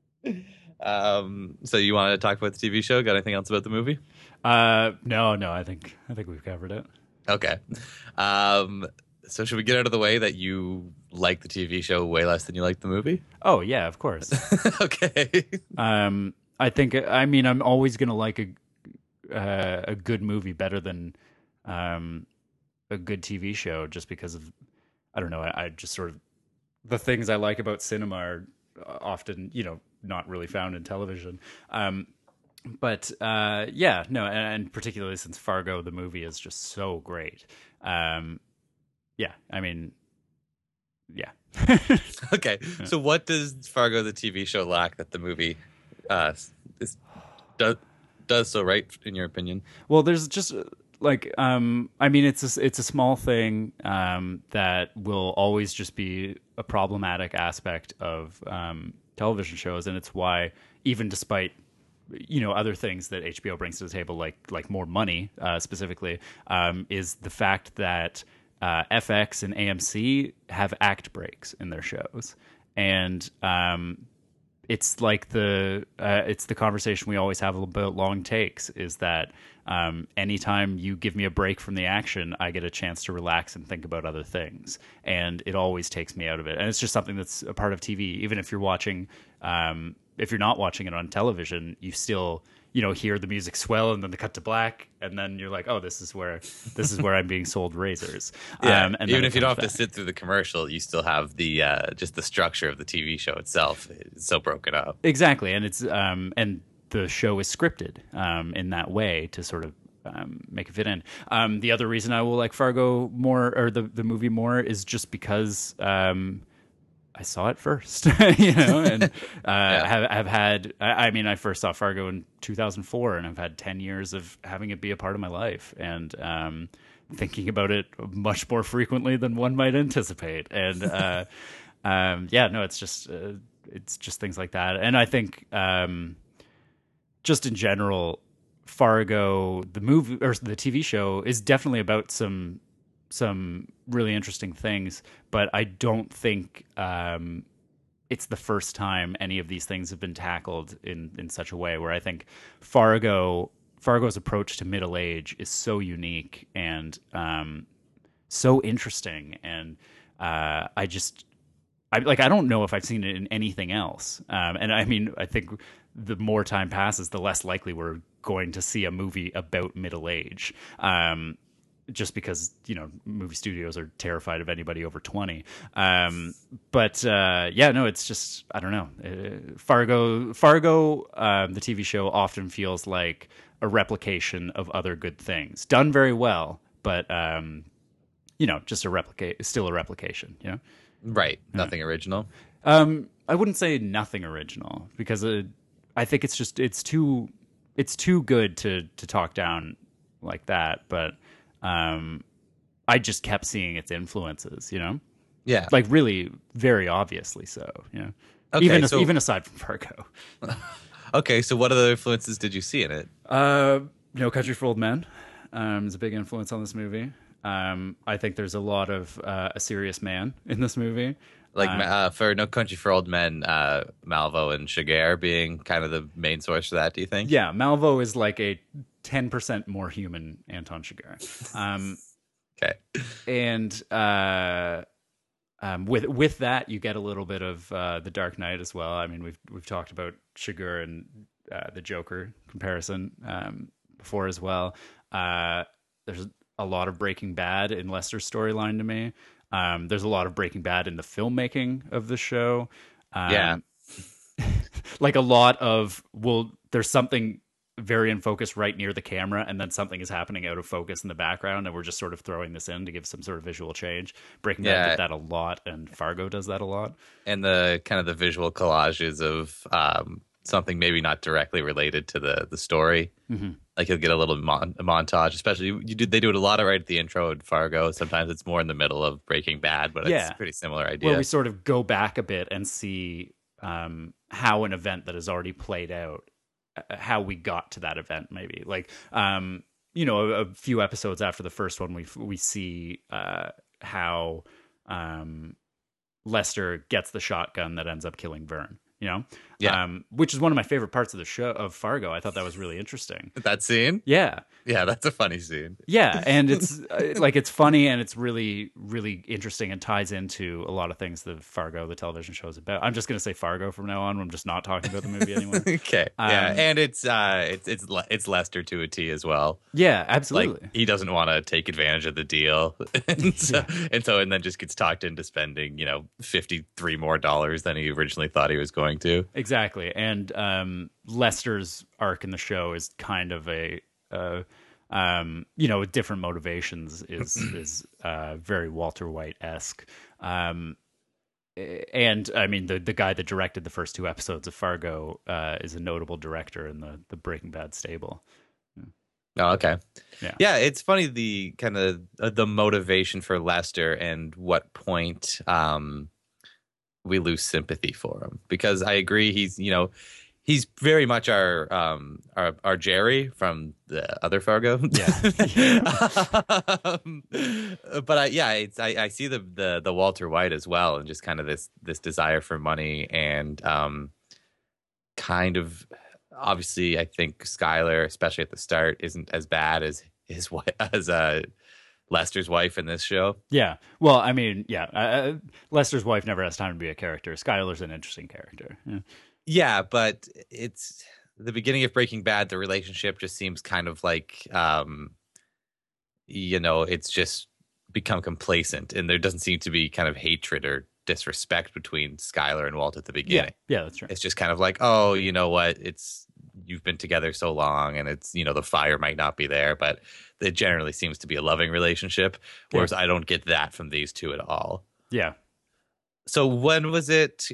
So you wanted to talk about the TV show? Got anything else about the movie? No. I think we've covered it. Okay. So should we get out of the way that you like the TV show way less than you like the movie? Oh yeah, of course. Okay. I think I'm always gonna like a good movie better than a good TV show, just because of I don't know. I just sort of the things I like about cinema are often not really found in television. But and particularly since Fargo the movie is just so great. Yeah. Okay. So what does Fargo the TV show lack that the movie does so right, in your opinion? Well, there's just it's a small thing that will always just be a problematic aspect of television shows, and it's why even despite other things that HBO brings to the table, like more money specifically, is the fact that FX and AMC have act breaks in their shows, and it's like it's the conversation we always have about long takes. Is that anytime you give me a break from the action, I get a chance to relax and think about other things, and it always takes me out of it. And it's just something that's a part of TV. Even if you're watching, if you're not watching it on television, you still hear the music swell and then the cut to black, and then you're like, oh, this is where I'm being sold razors. Yeah, and even if you don't have to sit through the commercial, you still have the just the structure of the TV show itself. It's so broken up. Exactly, and it's and the show is scripted in that way to sort of make it fit in. The other reason I will like Fargo more, or the movie more, is just because I saw it first, you know, and have had. I mean, I first saw Fargo in 2004, and I've had 10 years of having it be a part of my life, and thinking about it much more frequently than one might anticipate. And yeah, no, it's just things like that, and I think just in general, Fargo, the movie or the TV show, is definitely about some really interesting things, but I don't think it's the first time any of these things have been tackled in such a way where I think Fargo's approach to middle age is so unique and so interesting, and I don't know if I've seen it in anything else. And I mean, I think the more time passes, the less likely we're going to see a movie about middle age. Just because, you know, movie studios are terrified of anybody over 20. But yeah, no, it's just, I don't know. Fargo, the TV show, often feels like a replication of other good things. Done very well, but, you know, just still a replication, you know? Right. Nothing original. I wouldn't say nothing original, because I think it's too good to talk down like that, but I just kept seeing its influences, you know? Yeah. Like really very obviously so, you know? Okay, even aside from Fargo. Okay, so what other influences did you see in it? No Country for Old Men is a big influence on this movie. I think there's a lot of A Serious Man in this movie. Like for No Country for Old Men, Malvo and Chigurh being kind of the main source for that, do you think? Yeah, Malvo is like a 10% more human Anton Chigurh. Okay. And with that, you get a little bit of The Dark Knight as well. I mean, we've talked about Chigurh and the Joker comparison before as well. There's a lot of Breaking Bad in Lester's storyline to me. There's a lot of Breaking Bad in the filmmaking of the show. Yeah. Like a lot of, there's something very in focus right near the camera, and then something is happening out of focus in the background, and we're just sort of throwing this in to give some sort of visual change. Breaking Bad did that a lot, and Fargo does that a lot. And the kind of the visual collages of something maybe not directly related to the story. Mm-hmm. Like you'll get a little montage, especially they do it a lot right at the intro in Fargo. Sometimes it's more in the middle of Breaking Bad, but it's a pretty similar idea. Where we sort of go back a bit and see how an event that has already played out, how we got to that event, maybe. Like, you know, a few episodes after the first one, we see how Lester gets the shotgun that ends up killing Vern. You know, which is one of my favorite parts of the show of Fargo. I thought that was really interesting. That scene, yeah, that's a funny scene. Yeah, and it's like it's funny and it's really, really interesting and ties into a lot of things that Fargo, the television show, is about. I'm just going to say Fargo from now on. I'm just not talking about the movie anymore. Okay, yeah, and it's Lester to a T as well. Yeah, absolutely. Like, he doesn't want to take advantage of the deal, and then just gets talked into spending $53 more than he originally thought he was going to. Exactly. And Lester's arc in the show is kind of a with different motivations is very Walter White-esque. And I mean the guy that directed the first two episodes of Fargo is a notable director in the Breaking Bad stable. Oh, okay. Yeah, it's funny, the kind of the motivation for Lester and what point we lose sympathy for him, because I agree he's very much our Jerry from the other Fargo. But I see the Walter White as well, and just kind of this desire for money, and kind of obviously I think Skyler, especially at the start, isn't as bad as his wife, as Lester's wife in this show. Yeah. Well, I mean, Lester's wife never has time to be a character. Skyler's an interesting character. Yeah, but it's the beginning of Breaking Bad. The relationship just seems kind of like, it's just become complacent, and there doesn't seem to be kind of hatred or disrespect between Skyler and Walt at the beginning. Yeah, that's true. It's just kind of like, oh, you know what? You've been together so long, and it's, the fire might not be there, but it generally seems to be a loving relationship. Whereas I don't get that from these two at all. Yeah. So when was it?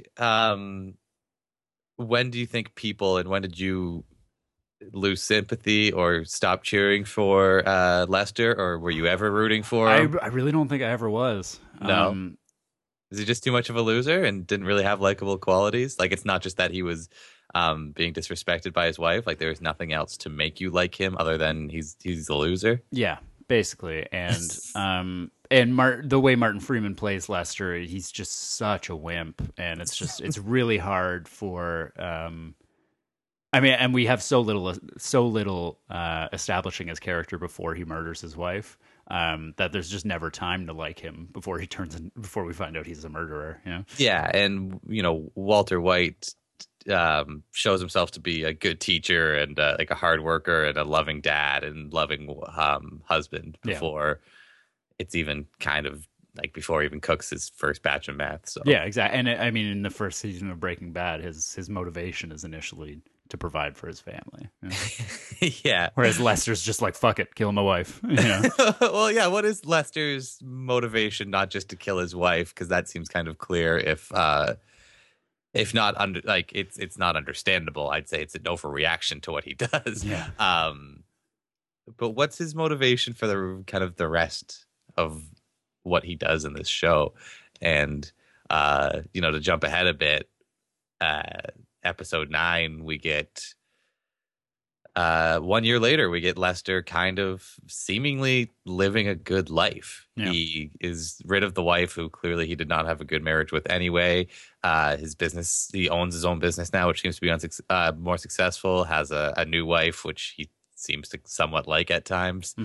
When do you think people, and when did you lose sympathy or stop cheering for Lester, or were you ever rooting for him? I really don't think I ever was. No. Is he just too much of a loser and didn't really have likable qualities? Like, it's not just that he was being disrespected by his wife. Like, there's nothing else to make you like him other than he's a loser. Yeah, basically. And the way Martin Freeman plays Lester, he's just such a wimp, and it's really hard for. I mean, and we have so little establishing his character before he murders his wife, that there's just never time to like him before before we find out he's a murderer. You know? Yeah, and Walter White shows himself to be a good teacher and like a hard worker and a loving dad and loving husband before it's even kind of like before he even cooks his first batch of meth. So yeah, exactly. And I mean, in the first season of Breaking Bad, his motivation is initially to provide for his family. You know? Yeah. Whereas Lester's just like, fuck it, kill my wife. You know? Well, yeah. What is Lester's motivation? Not just to kill his wife, because that seems kind of clear. If not it's not understandable. I'd say it's an overreaction to what he does. Yeah. But what's his motivation for the kind of the rest of what he does in this show? And to jump ahead a bit, episode 9, we get 1 year later, we get Lester kind of seemingly living a good life. Yeah. He is rid of the wife who clearly he did not have a good marriage with anyway. His business, he owns his own business now, which seems to be more successful, has a new wife, which he seems to somewhat like at times.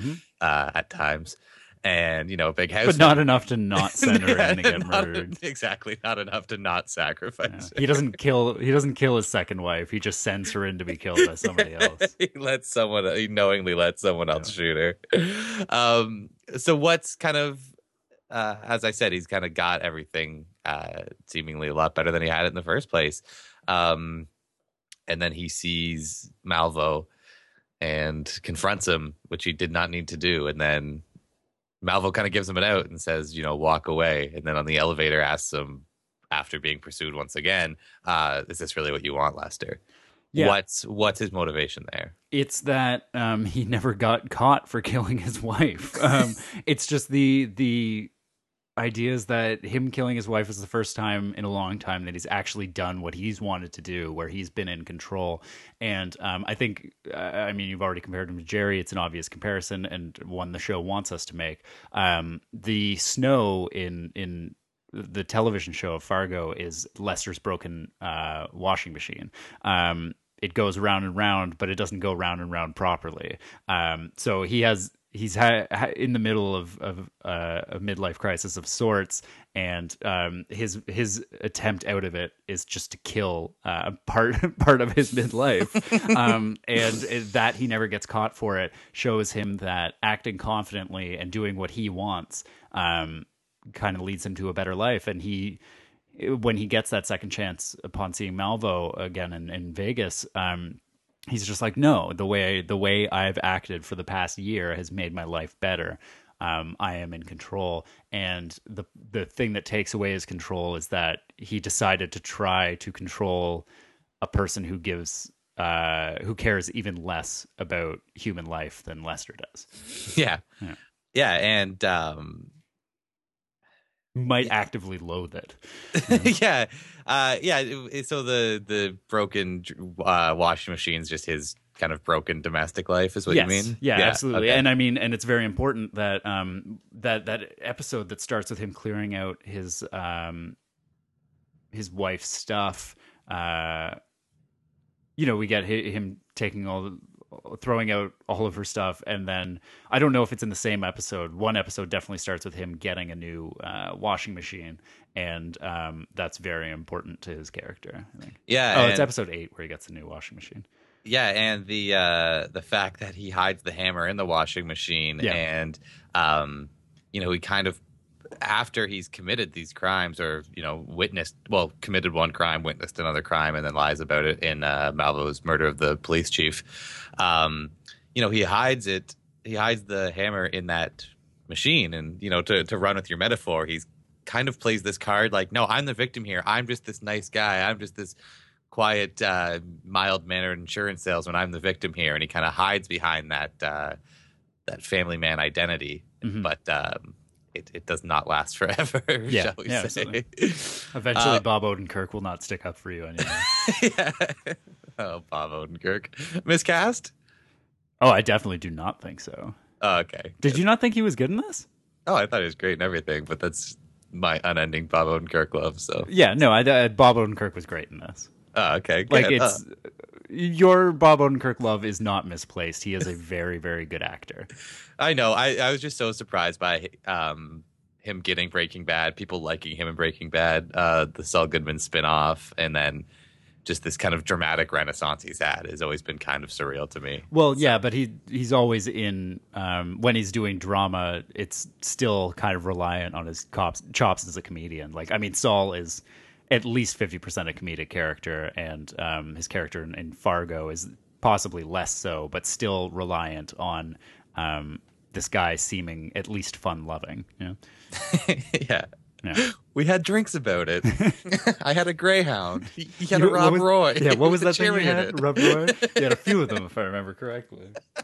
And a big house, but not enough to not send her in to get murdered. Exactly, not enough to not sacrifice. Yeah. He doesn't kill his second wife. He just sends her in to be killed by somebody else. He knowingly lets someone else shoot her. So what's kind of, as I said, he's kind of got everything seemingly a lot better than he had it in the first place. And then he sees Malvo and confronts him, which he did not need to do, and then Malvo kind of gives him an out and says, walk away. And then on the elevator asks him, after being pursued once again, is this really what you want, Lester? Yeah. What's his motivation there? It's that he never got caught for killing his wife. It's just the idea is that him killing his wife is the first time in a long time that he's actually done what he's wanted to do, where he's been in control. And I think, you've already compared him to Jerry. It's an obvious comparison and one the show wants us to make. The snow in the television show of Fargo is Lester's broken washing machine. It goes round and round, but it doesn't go round and round properly. So he's in the middle of a midlife crisis of sorts, and his attempt out of it is just to kill part of his midlife, and that he never gets caught for it shows him that acting confidently and doing what he wants kind of leads him to a better life. And when he gets that second chance upon seeing Malvo again in Vegas, he's just like, no, the way I've acted for the past year has made my life better. I am in control. And the thing that takes away his control is that he decided to try to control a person who cares even less about human life than Lester does. Yeah. And might actively loathe it. Yeah. So the broken washing machine is just his kind of broken domestic life, is what you mean? Yeah, absolutely. Okay. And and it's very important that that episode that starts with him clearing out his wife's stuff. We get him throwing out all of her stuff, and then I don't know if it's in the same episode. One episode definitely starts with him getting a new washing machine, and that's very important to his character, I think. Yeah. It's episode 8 where he gets a new washing machine. Yeah, and the fact that he hides the hammer in the washing machine, and he kind of, after he's committed these crimes, or committed one crime, witnessed another crime, and then lies about it in Malvo's murder of the police chief. He hides the hammer in that machine, and to run with your metaphor, he's kind of plays this card like, no, I'm the victim here. I'm just this nice guy. I'm just this quiet, mild-mannered insurance salesman. I'm the victim here, and he kind of hides behind that family man identity. Mhm. But it does not last forever, shall we say? Absolutely. Eventually, Bob Odenkirk will not stick up for you anymore. Yeah. Oh, Bob Odenkirk, miscast. Oh, I definitely do not think so. Oh, okay. Did you not think he was good in this? Oh, I thought he was great and everything, but that's my unending Bob Odenkirk love. So Yeah, no, Bob Odenkirk was great in this. oh, okay, good. Like it's your Bob Odenkirk love is not misplaced. He is a very, very good actor. I know. I was just so surprised by him getting Breaking Bad, people liking him in Breaking Bad, the Saul Goodman spinoff, and then just this kind of dramatic renaissance he's had has always been kind of surreal to me. Well, yeah, but he's always in when he's doing drama, it's still kind of reliant on his chops as a comedian. Like, I mean, Saul is at least 50% a comedic character, and his character in Fargo is possibly less so, but still reliant on this guy seeming at least fun-loving. You know? Yeah. Yeah. We had drinks about it. I had a Greyhound. He had a Rob Roy. Yeah, what was that thing you Chariot. had? Rob Roy? You had a few of them, if I remember correctly.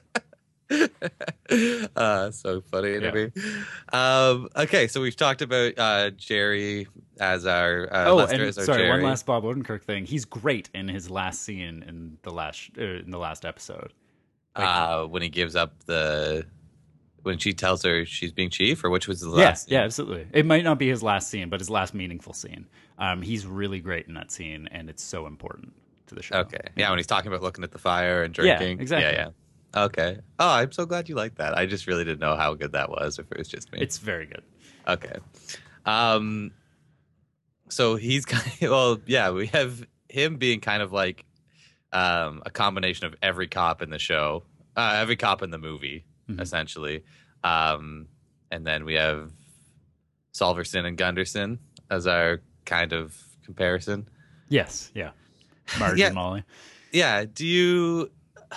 So funny to me. Okay, so we've talked about Jerry as our Lester and as our sorry, Jerry. one last Bob Odenkirk thing. He's great in his last scene in the last episode. When he gives up when she tells her she's being chief, or which was the last? Yeah, absolutely. It might not be his last scene, but his last meaningful scene. He's really great in that scene, and it's so important to the show. Okay, yeah, when he's talking about looking at the fire and drinking. Yeah, exactly. Yeah. Okay. Oh, I'm so glad you liked that. I just really didn't know how good that was, if it was just me. It's very good. Okay. So he's kind of, well, yeah, we have him being kind of like a combination of every cop in the show, every cop in the movie, essentially. And then we have Solverson and Gunderson as our kind of comparison. Yes, yeah. Marge and Molly. Yeah. Do you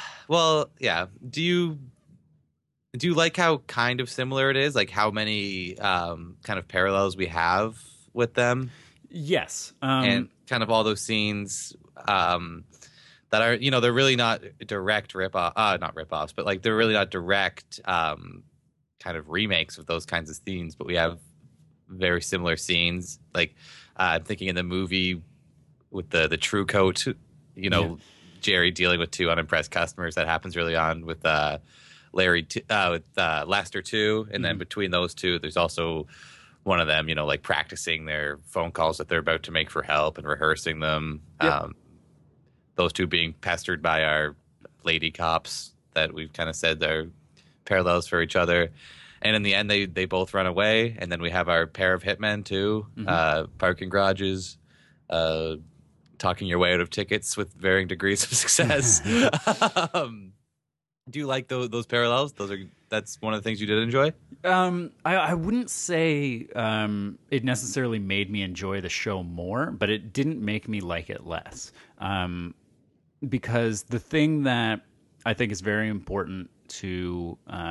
like how kind of similar it is? Like how many kind of parallels we have with them? Yes. And kind of all those scenes that are, they're really not direct not rip-offs, but like they're really not direct kind of remakes of those kinds of scenes, but we have very similar scenes. Like I'm thinking in the movie with the True Coat, Jerry dealing with two unimpressed customers. That happens early on with with Lester too, and then between those two, there's also one of them, like practicing their phone calls that they're about to make for help and rehearsing them. Yep. Those two being pestered by our lady cops that we've kind of said are parallels for each other. And in the end, they both run away. And then we have our pair of hitmen too, parking garages, talking your way out of tickets with varying degrees of success. Do you like those parallels? That's one of the things you did enjoy? I wouldn't say it necessarily made me enjoy the show more, but it didn't make me like it less. Because the thing that I think is very important to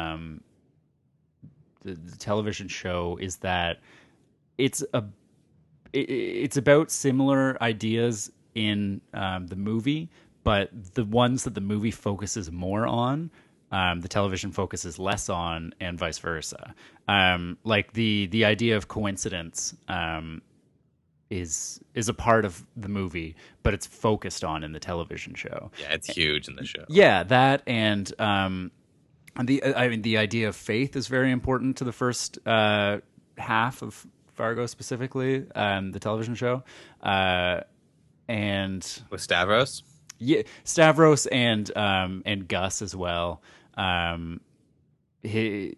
the television show is that it's about similar ideas in the movie, but the ones that the movie focuses more on, the television focuses less on, and vice versa. Like the idea of coincidence is a part of the movie, but it's focused on in the television show. Yeah, it's huge in the show. Yeah, that and the idea of faith is very important to the first half of Fargo, specifically, the television show, and With Stavros? yeah, Stavros and Gus as well. There's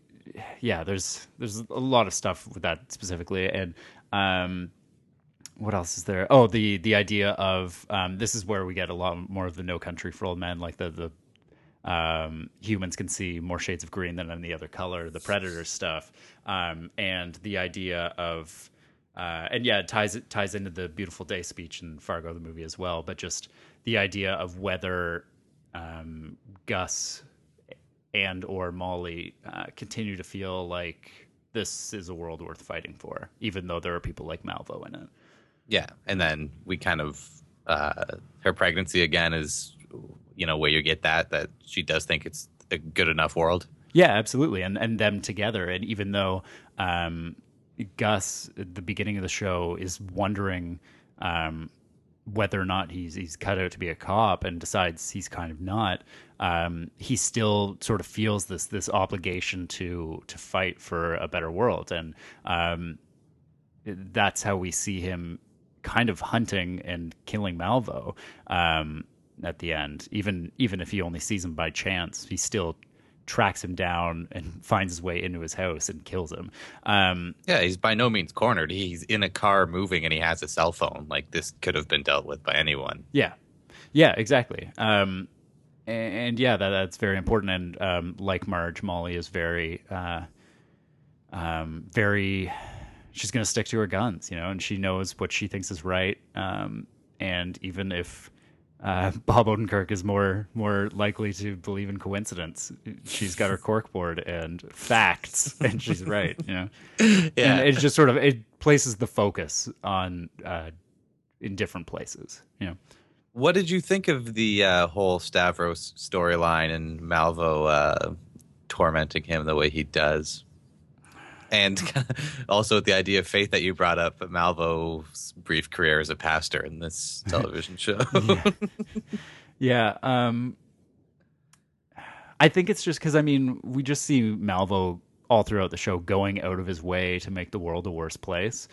a lot of stuff with that specifically, and what else is there? Oh, the idea of this is where we get a lot more of the No Country for Old Men, like the humans can see more shades of green than any other color, the predator stuff, and the idea of it ties into the Beautiful Day speech in Fargo the movie as well, but just the idea of whether Gus and or Molly continue to feel like this is a world worth fighting for, even though there are people like Malvo in it. Yeah, and then we kind of her pregnancy again is, where you get that she does think it's a good enough world. Yeah, absolutely, and them together. And even though Gus at the beginning of the show is wondering whether or not he's cut out to be a cop, and decides he's kind of not, he still sort of feels this obligation to fight for a better world, and that's how we see him kind of hunting and killing Malvo at the end. Even if he only sees him by chance, he still tracks him down and finds his way into his house and kills him. Yeah, he's by no means cornered. He's in a car moving and he has a cell phone. Like, this could have been dealt with by anyone. Yeah, exactly. And yeah, that's very important. And like Marge, Molly is very she's going to stick to her guns, and she knows what she thinks is right. And even if Bob Odenkirk is more likely to believe in coincidence, she's got her corkboard and facts, and she's right. Yeah, and it just sort of it places the focus on in different places. What did you think of the whole Stavros storyline and Malvo tormenting him the way he does? And also the idea of faith that you brought up, Malvo's brief career as a pastor in this television show. Yeah. I think it's just because, we just see Malvo all throughout the show going out of his way to make the world a worse place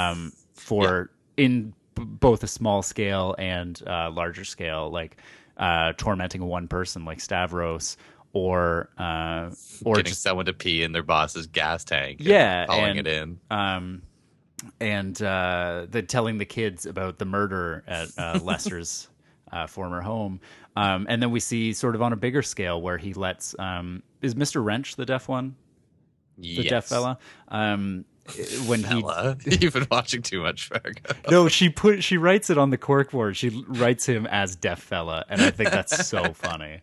in both a small scale and larger scale, like tormenting one person like Stavros, or getting just someone to pee in their boss's gas tank, hauling it in, and telling the kids about the murder at Lester's former home, and then we see sort of on a bigger scale where he lets is Mr. Wrench the deaf one, the deaf fella, when you've been watching too much Fargo. No, she writes it on the corkboard. She writes him as deaf fella, and I think that's so funny.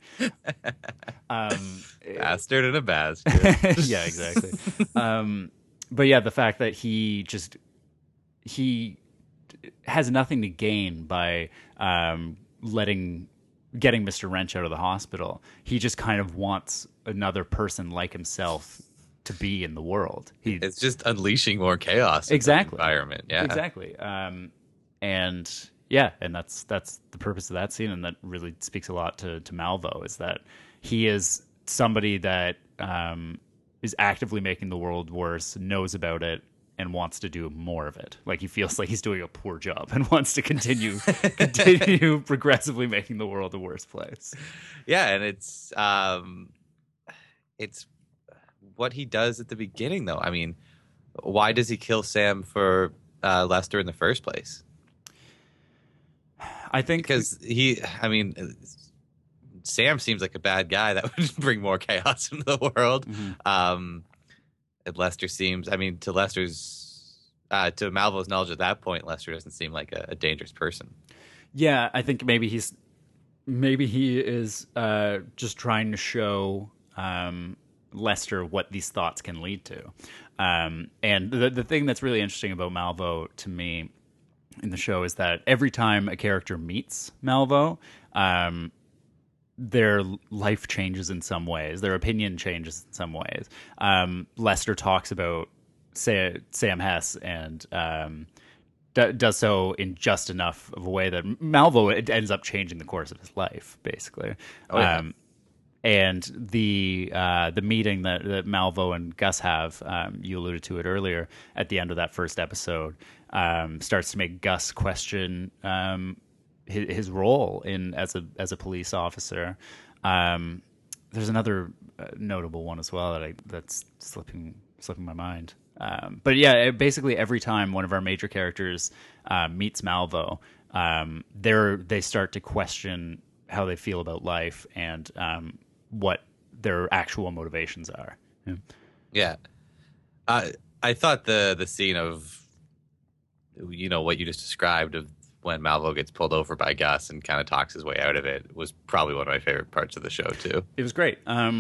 Bastard and a bastard. Yeah, exactly. But yeah, the fact that he has nothing to gain by getting Mr. Wrench out of the hospital. He just kind of wants another person like himself to be in the world. It's just unleashing more chaos in the environment. Yeah, exactly. And that's the purpose of that scene, and that really speaks a lot to Malvo, is that he is somebody that is actively making the world worse, knows about it, and wants to do more of it. Like, he feels like he's doing a poor job and wants to continue progressively making the world a worse place. Yeah, and it's what he does at the beginning, though. Why does he kill Sam for Lester in the first place? I think because Sam seems like a bad guy that would bring more chaos into the world. Mm-hmm. And Lester seems, to Malvo's knowledge at that point, Lester doesn't seem like a dangerous person. Yeah, I think maybe he is just trying to show Lester what these thoughts can lead to. And the thing that's really interesting about Malvo to me in the show is that every time a character meets Malvo, their life changes in some ways. Their opinion changes in some ways. Lester talks about Sam Hess and does so in just enough of a way that Malvo ends up changing the course of his life, basically. Oh, yeah. And the meeting that Malvo and Gus have, you alluded to it earlier, at the end of that first episode, starts to make Gus question his role as a police officer. There's another notable one as well that's slipping my mind. But yeah, basically every time one of our major characters meets Malvo, they start to question how they feel about life and what their actual motivations are. Yeah. I thought the scene of, what you just described of when Malvo gets pulled over by Gus and kind of talks his way out of it was probably one of my favorite parts of the show too. It was great.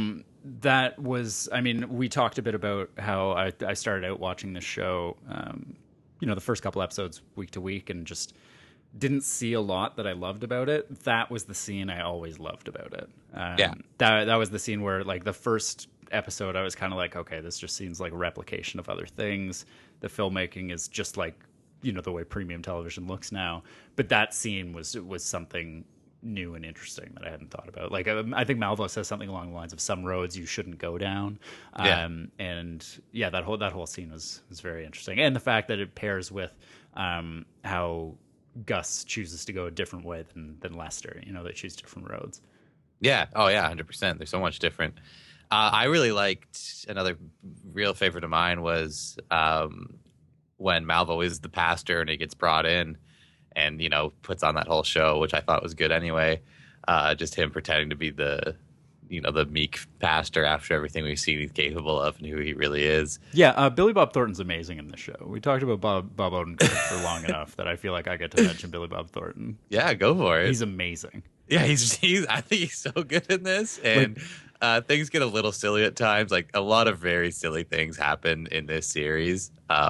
that was, I mean, we talked a bit about how I started out watching this show, the first couple episodes week to week, and just didn't see a lot that I loved about it. That was the scene I always loved about it. That was the scene where, like, the first episode, I was kind of like, okay, this just seems like a replication of other things. The filmmaking is just like, the way premium television looks now. But that scene was something new and interesting that I hadn't thought about. Like, I think Malvo says something along the lines of some roads you shouldn't go down. And yeah, that whole scene was very interesting. And the fact that it pairs with how Gus chooses to go a different way than Lester. They choose different roads. Yeah. Oh yeah, 100%. They're so much different. I really liked, another real favorite of mine was when Malvo is the pastor and he gets brought in and, puts on that whole show, which I thought was good anyway. Just him pretending to be the meek pastor after everything we've seen he's capable of and who he really is. Yeah, Billy Bob Thornton's amazing in this show. We talked about Bob Odenkirk for long enough that I feel like I get to mention Billy Bob Thornton. Yeah, go for it. He's amazing. Yeah, he's I think he's so good in this. And things get a little silly at times. Like, a lot of very silly things happen in this series.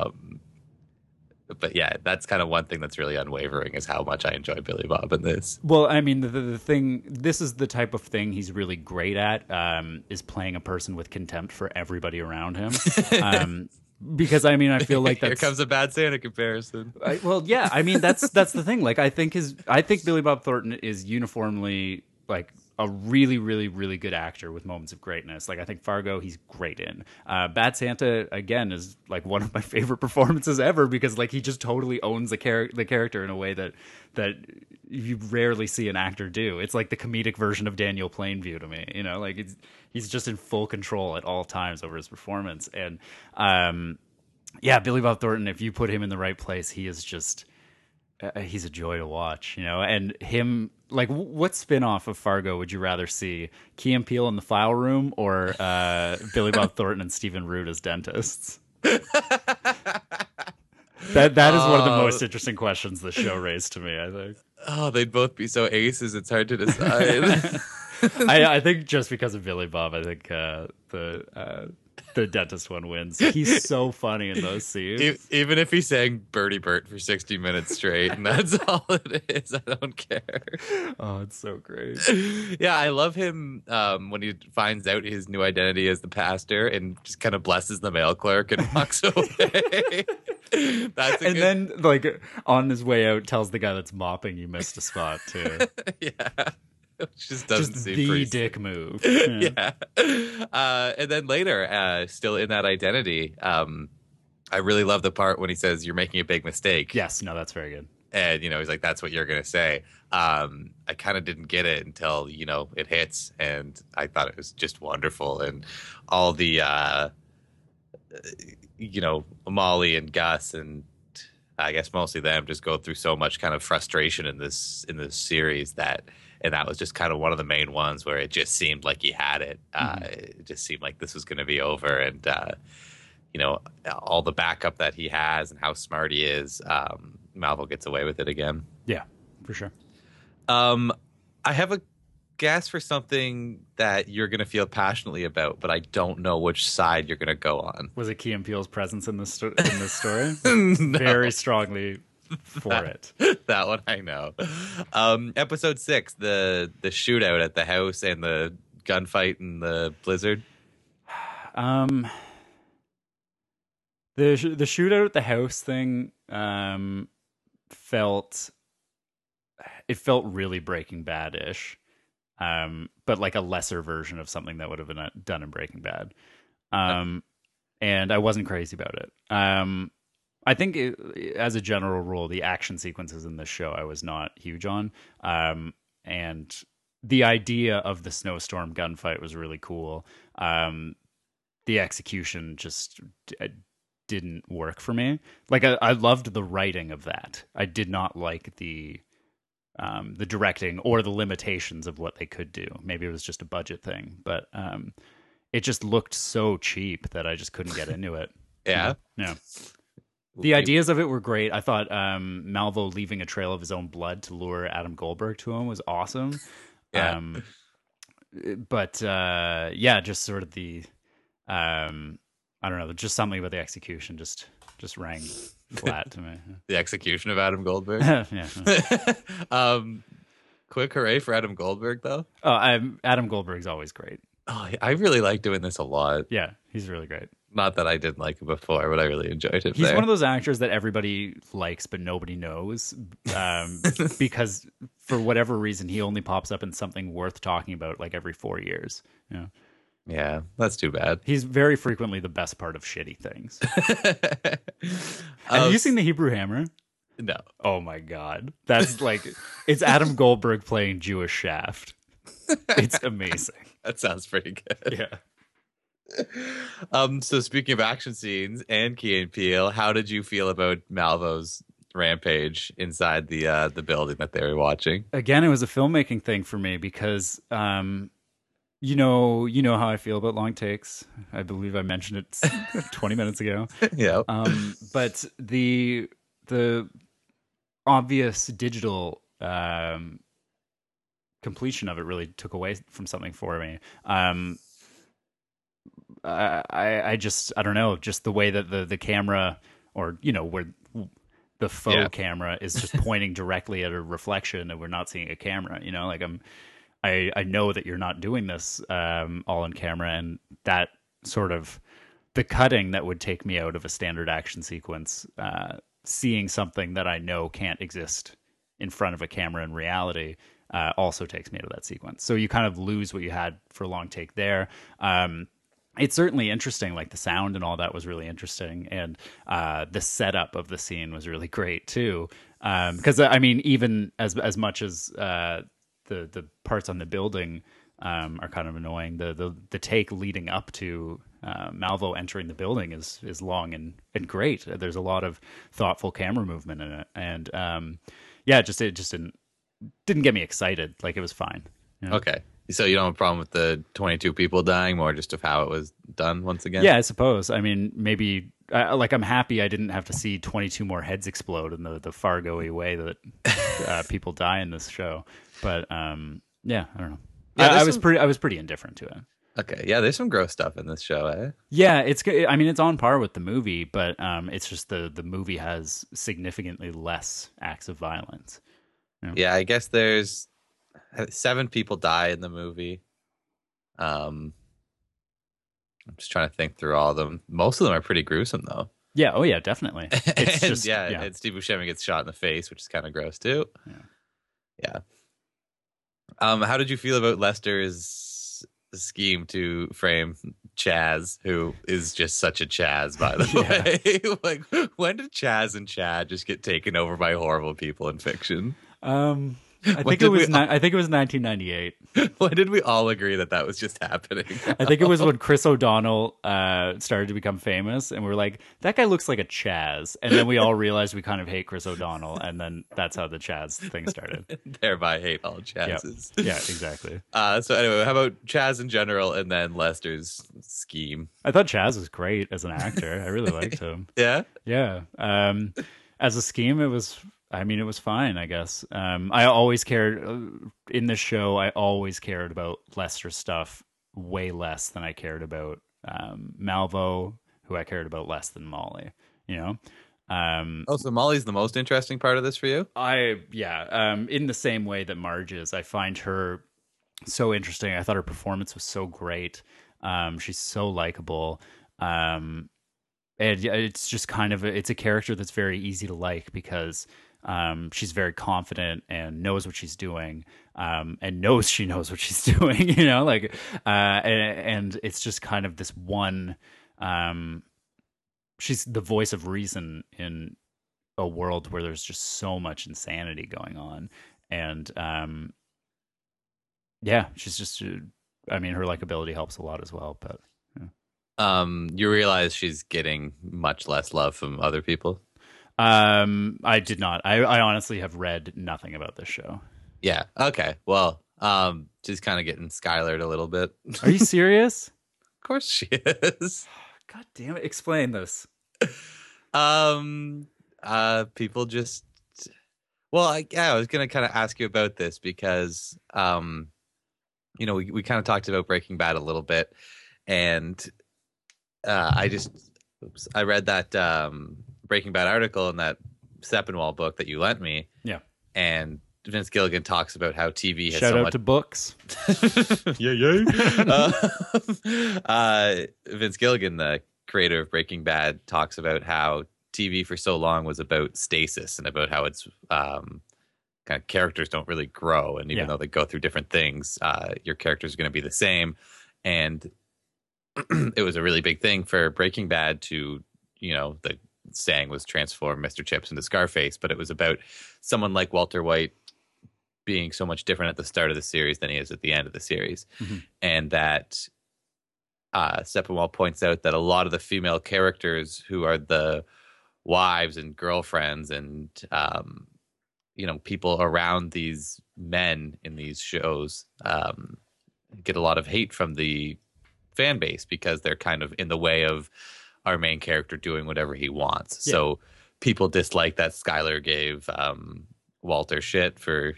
But yeah, that's kind of one thing that's really unwavering is how much I enjoy Billy Bob in this. Well, I mean, the thing, this is the type of thing he's really great at, is playing a person with contempt for everybody around him. Because, I mean, I feel like that's... Here comes a Bad Santa comparison. Well, yeah, I mean, that's the thing. Like, I think Billy Bob Thornton is uniformly, like, a really, really, really good actor with moments of greatness. Like, I think Fargo, he's great in. Bad Santa, again, is like one of my favorite performances ever because, like, he just totally owns the character in a way that you rarely see an actor do. It's like the comedic version of Daniel Plainview to me. Like, he's just in full control at all times over his performance. And yeah, Billy Bob Thornton, if you put him in the right place, he is just... he's a joy to watch, and him, like, what spin-off of Fargo would you rather see? Key and Peele in the file room or Billy Bob Thornton and Stephen Root as dentists? That is one of the most interesting questions the show raised to me, I think. Oh, they'd both be so aces, it's hard to decide. I think just because of Billy Bob, I think the dentist one wins. He's so funny in those scenes. Even if he's saying Bertie Bert for 60 minutes straight, and that's all it is, I don't care. Oh, it's so great. Yeah, I love him when he finds out his new identity as the pastor and just kind of blesses the mail clerk and walks away. Then, like, on his way out, tells the guy that's mopping, "You missed a spot too." Yeah. Just doesn't seem the pretty dick move. Yeah. And then later, still in that identity, I really love the part when he says, "You're making a big mistake." Yes, no, that's very good. And, he's like, "That's what you're going to say." I kind of didn't get it until, it hits. And I thought it was just wonderful. And all the, Molly and Gus and I guess mostly them just go through so much kind of frustration in this series and that was just kind of one of the main ones where it just seemed like he had it. It just seemed like this was going to be over. And, all the backup that he has and how smart he is, Malvo gets away with it again. Yeah, for sure. I have a guess for something that you're going to feel passionately about, but I don't know which side you're going to go on. Was it Key and Peele's presence in this story? No. Very strongly for it. That one I know. Episode 6, the shootout at the house and the gunfight in the blizzard. The shootout at the house thing felt really Breaking Bad-ish, but like a lesser version of something that would have been done in Breaking Bad. And I wasn't crazy about it. I think as a general rule, the action sequences in this show I was not huge on. And the idea of the snowstorm gunfight was really cool. The execution just didn't work for me. Like, I loved the writing of that. I did not like the directing or the limitations of what they could do. Maybe it was just a budget thing, but it just looked so cheap that I just couldn't get into it. Yeah. Yeah. The ideas of it were great. I thought Malvo leaving a trail of his own blood to lure Adam Goldberg to him was awesome. Yeah. but yeah, just sort of the I don't know, just something about the execution just rang flat to me. The execution of Adam Goldberg. Yeah. um, quick hooray for Adam Goldberg, though. Adam Goldberg's always great. Oh, I really like doing this a lot. Yeah, he's really great. Not that I didn't like him before, but I really enjoyed him. He's there. one of those actors that everybody likes, but nobody knows, because for whatever reason, he only pops up in something worth talking about like every 4 years. Yeah, Yeah, that's too bad. he's very frequently the best part of shitty things. Have you seen The Hebrew Hammer? No. Oh my god, that's like it's Adam Goldberg playing Jewish Shaft. It's amazing. That sounds pretty good. Yeah. So speaking of action scenes and Key and Peele, how did you feel about Malvo's rampage inside the building that they were watching? Again, it was a filmmaking thing for me because you know how I feel about long takes. I believe I mentioned it 20 minutes ago. Yeah. But the obvious digital completion of it really took away from something for me. I don't know, just the way that the camera, or where the faux camera is just pointing directly at a reflection and we're not seeing a camera, like I know that you're not doing this all in camera, and that sort of the cutting that would take me out of a standard action sequence, seeing something that I know can't exist in front of a camera in reality, also takes me out of that sequence. So you kind of lose what you had for a long take there. It's certainly interesting, like the sound and all that was really interesting, and the setup of the scene was really great too. Because I mean, even as much as the parts on the building are kind of annoying, the take leading up to Malvo entering the building is long and great. There's a lot of thoughtful camera movement in it, and it just didn't get me excited. Like, it was fine. Okay. So you don't have a problem with the 22 people dying, more just of how it was done once again? Yeah, I suppose. I mean, maybe I'm happy I didn't have to see 22 more heads explode in the Fargo-y way that people die in this show. But I don't know. Yeah, I was pretty indifferent to it. Okay, yeah, there's some gross stuff in this show, eh? Yeah, it's on par with the movie, but it's just the movie has significantly less acts of violence. Yeah, I guess there's 7 people die in the movie. I'm just trying to think through all of them. Most of them are pretty gruesome, though. Yeah, oh yeah, definitely. It's and Steve Buscemi gets shot in the face, which is kind of gross too. Yeah. How did you feel about Lester's scheme to frame Chaz, who is just such a Chaz, by the way? Like, when did Chaz and Chad just get taken over by horrible people in fiction? I think it was 1998. When did we all agree that was just happening? I think it was when Chris O'Donnell started to become famous, and we were like, that guy looks like a Chaz. And then we all realized we kind of hate Chris O'Donnell, and then that's how the Chaz thing started. Thereby hate all Chazes. Yeah, exactly. So anyway, how about Chaz in general, and then Lester's scheme? I thought Chaz was great as an actor. I really liked him. Yeah? Yeah. As a scheme, it was fine, I guess. I always cared in this show. I always cared about Lester's stuff way less than I cared about Malvo, who I cared about less than Molly. So Molly's the most interesting part of this for you? In the same way that Marge is. I find her so interesting. I thought her performance was so great. She's so likable. And it's just kind of it's a character that's very easy to like because she's very confident and knows what she's doing, and knows she knows what she's doing, and it's just kind of this one, she's the voice of reason in a world where there's just so much insanity going on. And she's just, her likability helps a lot as well, but you realize she's getting much less love from other people? I did not. I honestly have read nothing about this show. Yeah. Okay. Well, she's kind of getting Skylared a little bit. Are you serious? Of course she is. God damn it. Explain this. People just, well, I was going to kind of ask you about this because, we kind of talked about Breaking Bad a little bit, and I just, I read that Breaking Bad article in that Sepinwall book that you lent me, Yeah. and Vince Gilligan talks about how TV has Shout so out much. to books. Yeah. Vince Gilligan, the creator of Breaking Bad, talks about how TV for so long was about stasis and about how it's kind of characters don't really grow, and even Yeah. though they go through different things, your character is going to be the same. And it was a really big thing for Breaking Bad to, the saying was transform Mr. Chips into Scarface, but it was about someone like Walter White being so much different at the start of the series than he is at the end of the series. Mm-hmm. And that Sepinwall points out that a lot of the female characters who are the wives and girlfriends and people around these men in these shows get a lot of hate from the fan base because they're kind of in the way of our main character doing whatever he wants. Yeah. So people dislike that Skylar gave Walter shit for,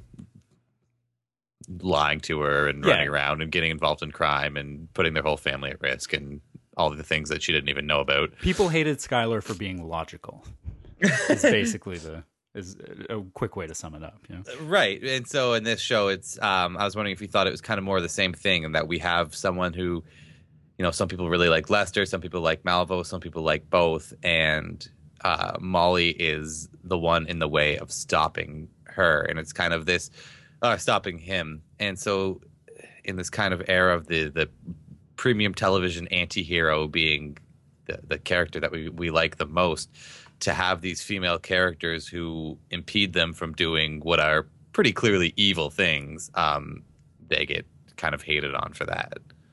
lying to her and running around and getting involved in crime and putting their whole family at risk and all of the things that she didn't even know about. People hated Skylar for being logical. Is basically is a quick way to sum it up. Right. And so in this show, it's I was wondering if you thought it was kind of more of the same thing, and that we have someone who, some people really like Lester, some people like Malvo, some people like both, and Molly is the one in the way of stopping her, and it's kind of this stopping him. And so in this kind of era of the premium television anti-hero being the character that we like the most, to have these female characters who impede them from doing what are pretty clearly evil things, they get kind of hated on for that.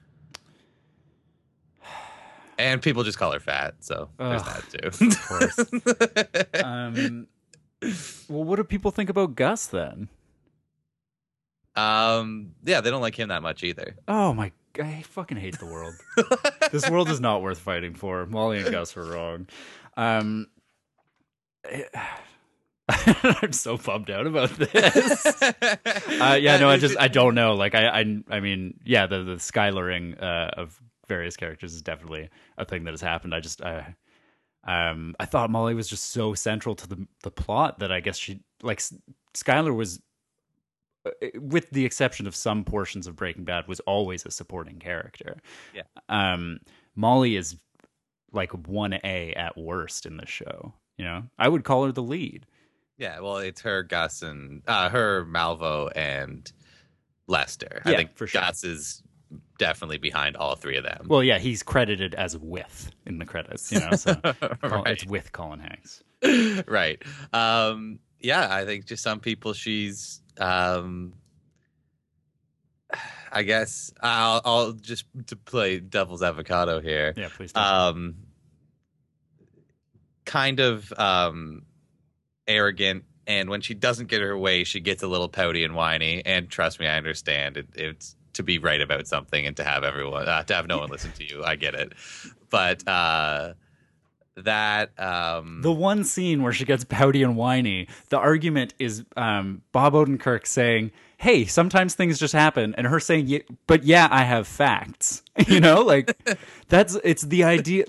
And people just call her fat, so there's that too. Of course. Well, what do people think about Gus then? Yeah, they don't like him that much either. Oh my God, I fucking hate the world. This world is not worth fighting for. Molly and Gus were wrong. I'm so bummed out about this. I don't know. Like, I mean, yeah, the Skylaring of various characters is definitely a thing that has happened. I thought Molly was just so central to the plot that I guess Skylar was, with the exception of some portions of Breaking Bad, was always a supporting character. Yeah. Molly is like 1A at worst in the show. I would call her the lead. Yeah, well, it's her, Gus, and her, Malvo, and Lester. Yeah, I think for sure. Gus is definitely behind all three of them. Well, yeah, he's credited as with in the credits, so Right. It's with Colin Hanks. Right. Yeah, I think just some people she's I guess I'll just to play devil's avocado here. Yeah, please do. Kind of arrogant, and when she doesn't get her way, she gets a little pouty and whiny. And trust me, I understand it's to be right about something and to have everyone to have no one listen to you. I get it, but the one scene where she gets pouty and whiny, the argument is Bob Odenkirk saying, hey, sometimes things just happen, and her saying, but yeah, I have facts. It's the idea,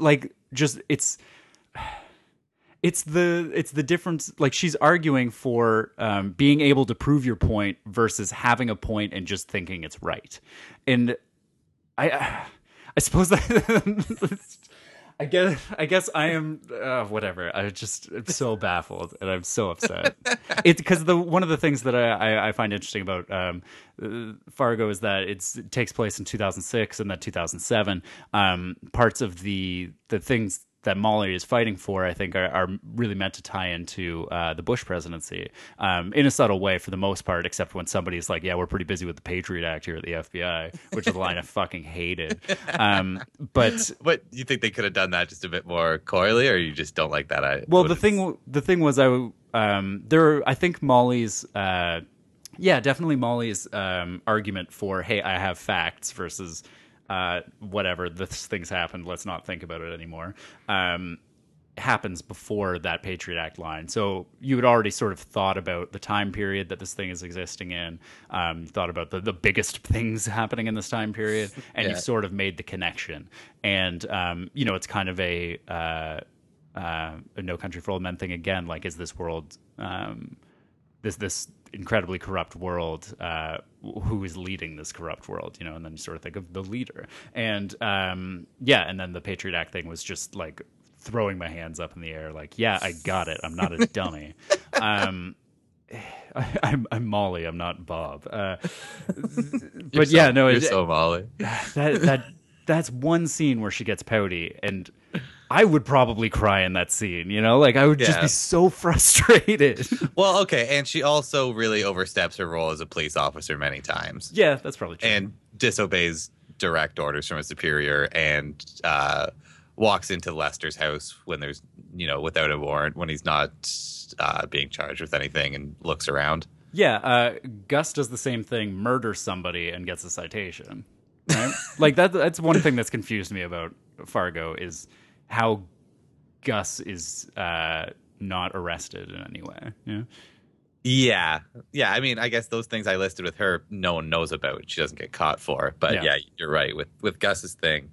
it's the difference. Like, she's arguing for being able to prove your point versus having a point and just thinking it's right. And I suppose that I guess I am whatever. I'm so baffled and I'm so upset. It's because one of the things that I find interesting about Fargo is that it takes place in 2006 and that 2007. Parts of the things that Molly is fighting for, I think, are really meant to tie into the Bush presidency in a subtle way for the most part, except when somebody's like, yeah, we're pretty busy with the Patriot Act here at the FBI, which is a line I fucking hated. But you think they could have done that just a bit more coyly, or you just don't like that? The thing was, I think Molly's, definitely Molly's argument for, hey, I have facts versus whatever, this thing's happened, let's not think about it anymore. happens before that Patriot Act line. So you had already sort of thought about the time period that this thing is existing in, thought about the biggest things happening in this time period, and you've sort of made the connection. And, it's kind of a No Country for Old Men thing again. Like, is this world, this incredibly corrupt world, who is leading this corrupt world, and then you sort of think of the leader. And, and then the Patriot Act thing was just like, throwing my hands up in the air like, yeah, I got it. I'm not a dummy. I'm Molly. I'm not Bob. But you're so Molly. That's one scene where she gets pouty, and I would probably cry in that scene. Like I would just be so frustrated. Well, okay, and she also really oversteps her role as a police officer many times. Yeah, that's probably true. And disobeys direct orders from a superior, and walks into Lester's house when there's, without a warrant, when he's not being charged with anything, and looks around. Yeah, Gus does the same thing, murders somebody and gets a citation. Right? Like that's one thing that's confused me about Fargo is how Gus is not arrested in any way. Yeah. I mean, I guess those things I listed with her, no one knows about. She doesn't get caught for. But yeah you're right with Gus's thing.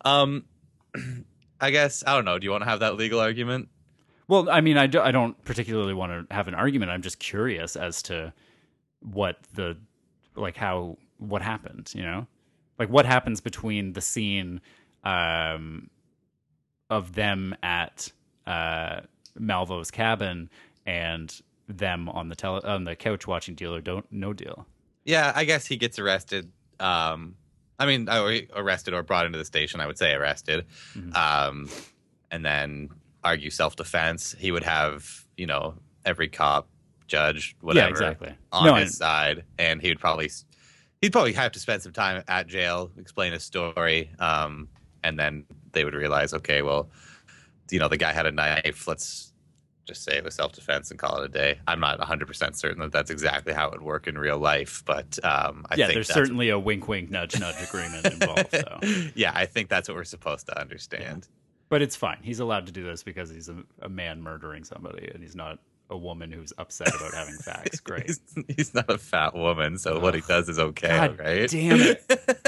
I guess, I don't know. Do you want to have that legal argument? Well, I mean, I don't particularly want to have an argument. I'm just curious as to what happened, Like what happens between the scene of them at Malvo's cabin and them on the couch watching Deal or No Deal. Yeah, I guess he gets arrested. Arrested or brought into the station. I would say arrested. Mm-hmm. And then argue self-defense. He would have, every cop, judge, whatever, on his side. And he'd probably have to spend some time at jail, explain his story. And then they would realize, okay, well, the guy had a knife. Let's just say it was self-defense and call it a day. I'm not 100% certain that that's exactly how it would work in real life, but I think there's certainly a wink-wink, nudge-nudge agreement involved. So. Yeah, I think that's what we're supposed to understand. Yeah. But it's fine. He's allowed to do this because he's a man murdering somebody, and he's not a woman w's upset about having facts. Great. He's not a fat woman, so what he does is okay, God right? Damn it.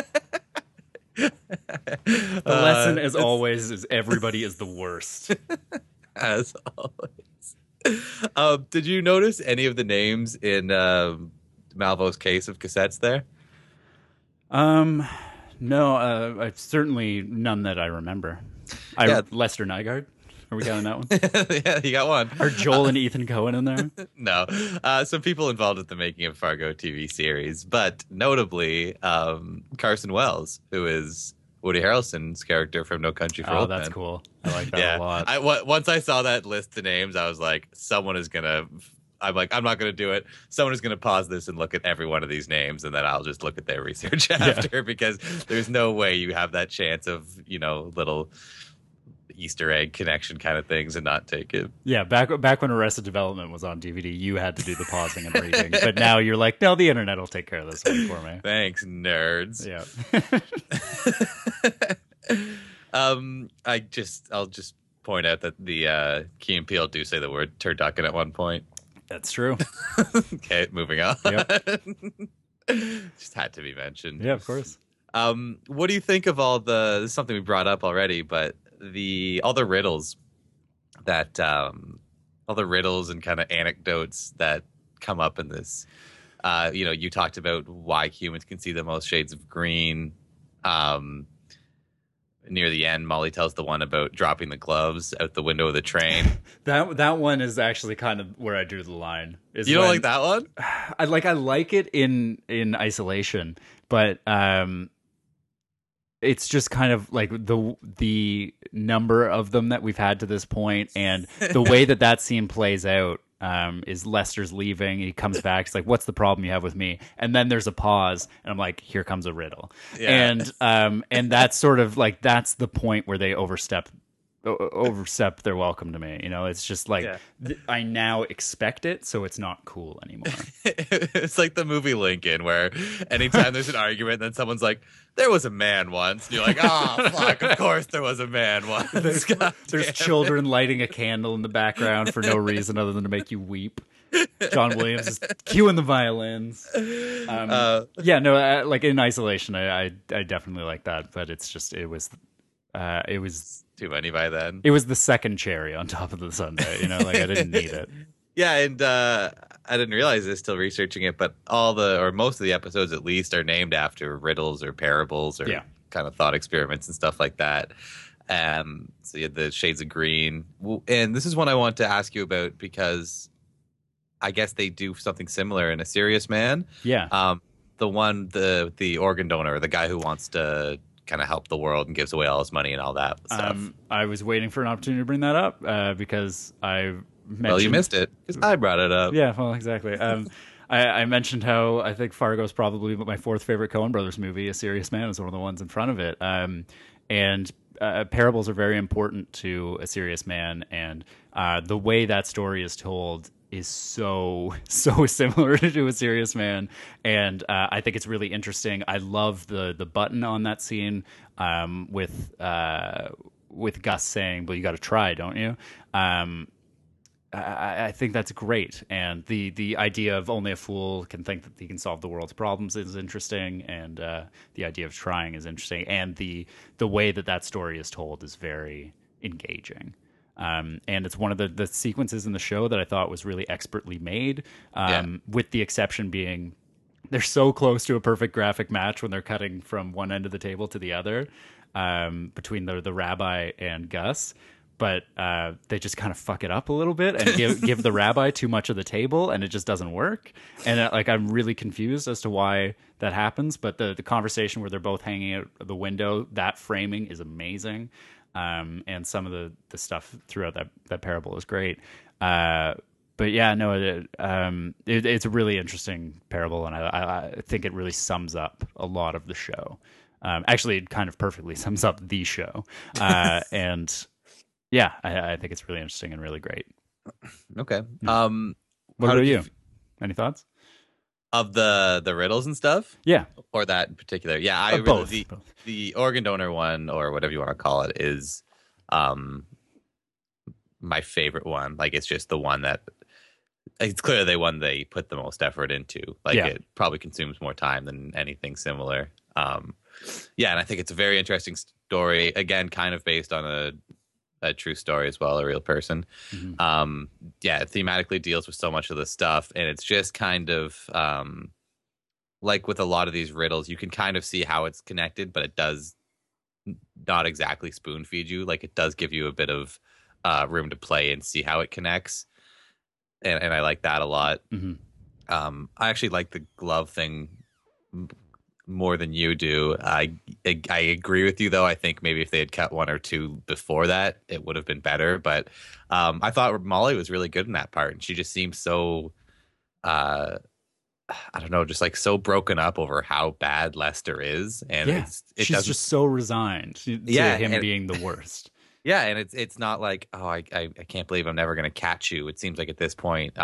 The lesson, as always, is everybody is the worst. As always. Did you notice any of the names in Malvo's case of cassettes there? No, certainly none that I remember. Lester Nygaard? Are we counting that one? Yeah, you got one. Are Joel and Ethan Coen in there? No. Some people involved with the making of Fargo TV series, but notably Carson Wells, who is Woody Harrelson's character from No Country for Old Men. Oh, that's cool. I like that a lot. Once I saw that list of names, I was like, I'm not going to do it. Someone is going to pause this and look at every one of these names, and then I'll just look at their research after, because there's no way you have that chance of, little Easter egg connection kind of things and not take it. Yeah, back when Arrested Development was on DVD, you had to do the pausing and reading. But now you're like, no, the internet will take care of this one for me. Thanks, nerds. Yeah. I'll just point out that the Key and Peele do say the word turducken at one point. That's true. Okay, moving on. Yep. Just had to be mentioned. Yeah, of course. What do you think of this is something we brought up already, but all the riddles and kind of anecdotes that come up in this. You talked about why humans can see the most shades of green. Near the end, Molly tells the one about dropping the gloves out the window of the train. That one is actually kind of where I drew the line. You don't like that one? I like it in isolation, but it's just kind of like the number of them that we've had to this point, and the way that scene plays out. Is Lester's leaving, he comes back, he's like, what's the problem you have with me? And then there's a pause, and I'm like, here comes a riddle. Yeah. And that's sort of like, that's the point where they overstep overstep their welcome to me. It's just like Yeah. I now expect it, so it's not cool anymore. It's like the movie Lincoln, where anytime there's an argument, then someone's like, "There was a man once," and you're like, "Oh fuck! Of course there was a man once." God There's damn children lighting a candle in the background for no reason other than to make you weep. John Williams is cueing the violins. Yeah, no, like in isolation, I definitely like that, but it's just it was too many by then. it was the second cherry on top of the sundae. Like I didn't need it. Yeah, and I didn't realize this till researching it, but most of the episodes at least are named after riddles or parables or kind of thought experiments and stuff like that. So you had the Shades of Green, and this is one I want to ask you about because I guess they do something similar in A Serious Man. Yeah. The organ donor, the guy who wants to kind of help the world and gives away all his money and all that stuff. I was waiting for an opportunity to bring that up because I mentioned... Well, you missed it because I brought it up. Yeah, well, exactly. I mentioned how I think Fargo is probably my fourth favorite Coen Brothers movie. A Serious Man is one of the ones in front of it. And parables are very important to A Serious Man, and the way that story is told is so similar to A Serious Man, and I think it's really interesting. I love the button on that scene with Gus saying, "Well, you got to try, don't you?" I think that's great, and the idea of only a fool can think that he can solve the world's problems is interesting, and the idea of trying is interesting, and the way that story is told is very engaging. And it's one of the sequences in the show that I thought was really expertly made, with the exception being they're so close to a perfect graphic match when they're cutting from one end of the table to the other, between the rabbi and Gus. But they just kind of fuck it up a little bit and give the rabbi too much of the table, and it just doesn't work. And I'm really confused as to why that happens. But the conversation where they're both hanging out the window, that framing is amazing. And some of the stuff throughout that parable is great. But yeah, no, it's a really interesting parable, and I think it really sums up a lot of the show. Actually, it kind of perfectly sums up the show. And yeah, I think it's really interesting and really great. Okay. What about you? Any thoughts? Of the riddles and stuff? Yeah. Or that in particular? Yeah, I both. The organ donor one, or whatever you want to call it, is my favorite one. Like, it's just the one that it's clear they put the most effort into. Like, it probably consumes more time than anything similar. Yeah, and I think it's a very interesting story. Again, kind of based on a true story as well, a real person. Mm-hmm. Yeah, it thematically deals with so much of the stuff, and it's just kind of like with a lot of these riddles, you can kind of see how it's connected, but it does not exactly spoon feed you. Like, it does give you a bit of room to play and see how it connects, and I like that a lot. Mm-hmm. I actually like the glove thing more than you do. I agree with you, though. I think maybe if they had cut one or two before that, it would have been better. But I thought Molly was really good in that part, and she just seems so I don't know, just like so broken up over how bad Lester is, and she's just so resigned to him being the worst. Yeah, and it's not like, oh, I can't believe I'm never going to catch you. It seems like at this point,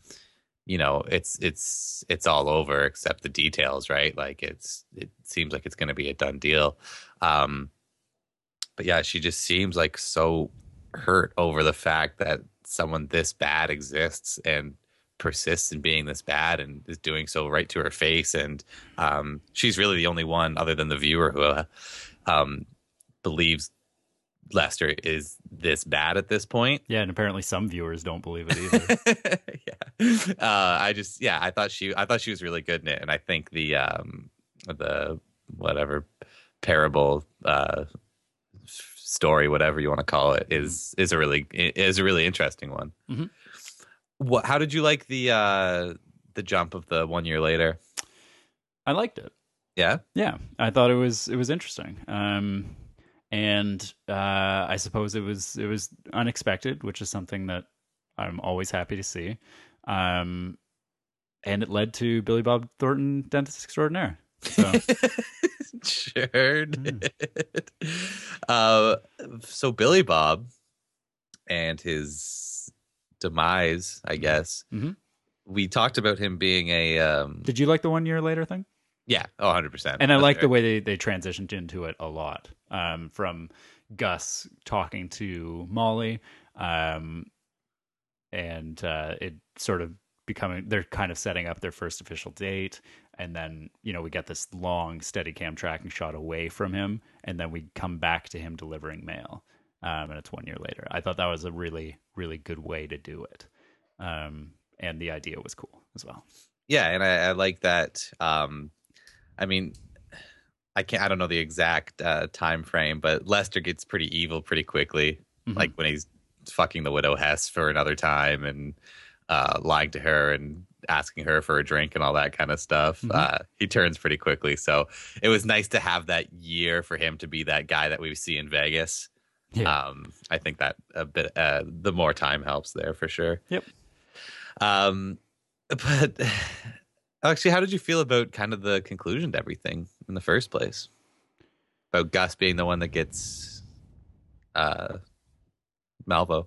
it's all over except the details, right? Like, it seems like it's going to be a done deal. But yeah, she just seems like so hurt over the fact that someone this bad exists and persists in being this bad and is doing so right to her face. And she's really the only one other than the viewer who believes Lester is this bad at this point. Yeah, and apparently some viewers don't believe it either. Yeah. I thought she was really good in it, and I think the whatever parable story, whatever you want to call it, is a really interesting one. Mm-hmm. How did you like the jump of the 1 year later? I liked it. Yeah, I thought it was interesting. And I suppose it was unexpected, which is something that I'm always happy to see. And it led to Billy Bob Thornton, Dentist Extraordinaire. So Sure did. Uh, so Billy Bob and his demise, I guess. mm-hmm. We talked about him being a Did you like the 1 year later thing? yeah, 100%. And I That's like the fair. way they transitioned into it a lot. From Gus talking to Molly, and it sort of becoming, they're kind of setting up their first official date, and then we get this long steady cam tracking shot away from him, and then we come back to him delivering mail, and it's 1 year later. I thought that was a really, really good way to do it, and the idea was cool as well. Yeah, and I like that. I mean, I don't know the exact time frame, but Lester gets pretty evil pretty quickly. Mm-hmm. Like when he's fucking the widow Hess for another time and lying to her and asking her for a drink and all that kind of stuff. Mm-hmm. He turns pretty quickly. So it was nice to have that year for him to be that guy that we see in Vegas. Yeah. I think that a bit, the more time helps there for sure. Yep. But actually, how did you feel about kind of the conclusion to everything in the first place? About Gus being the one that gets Malvo.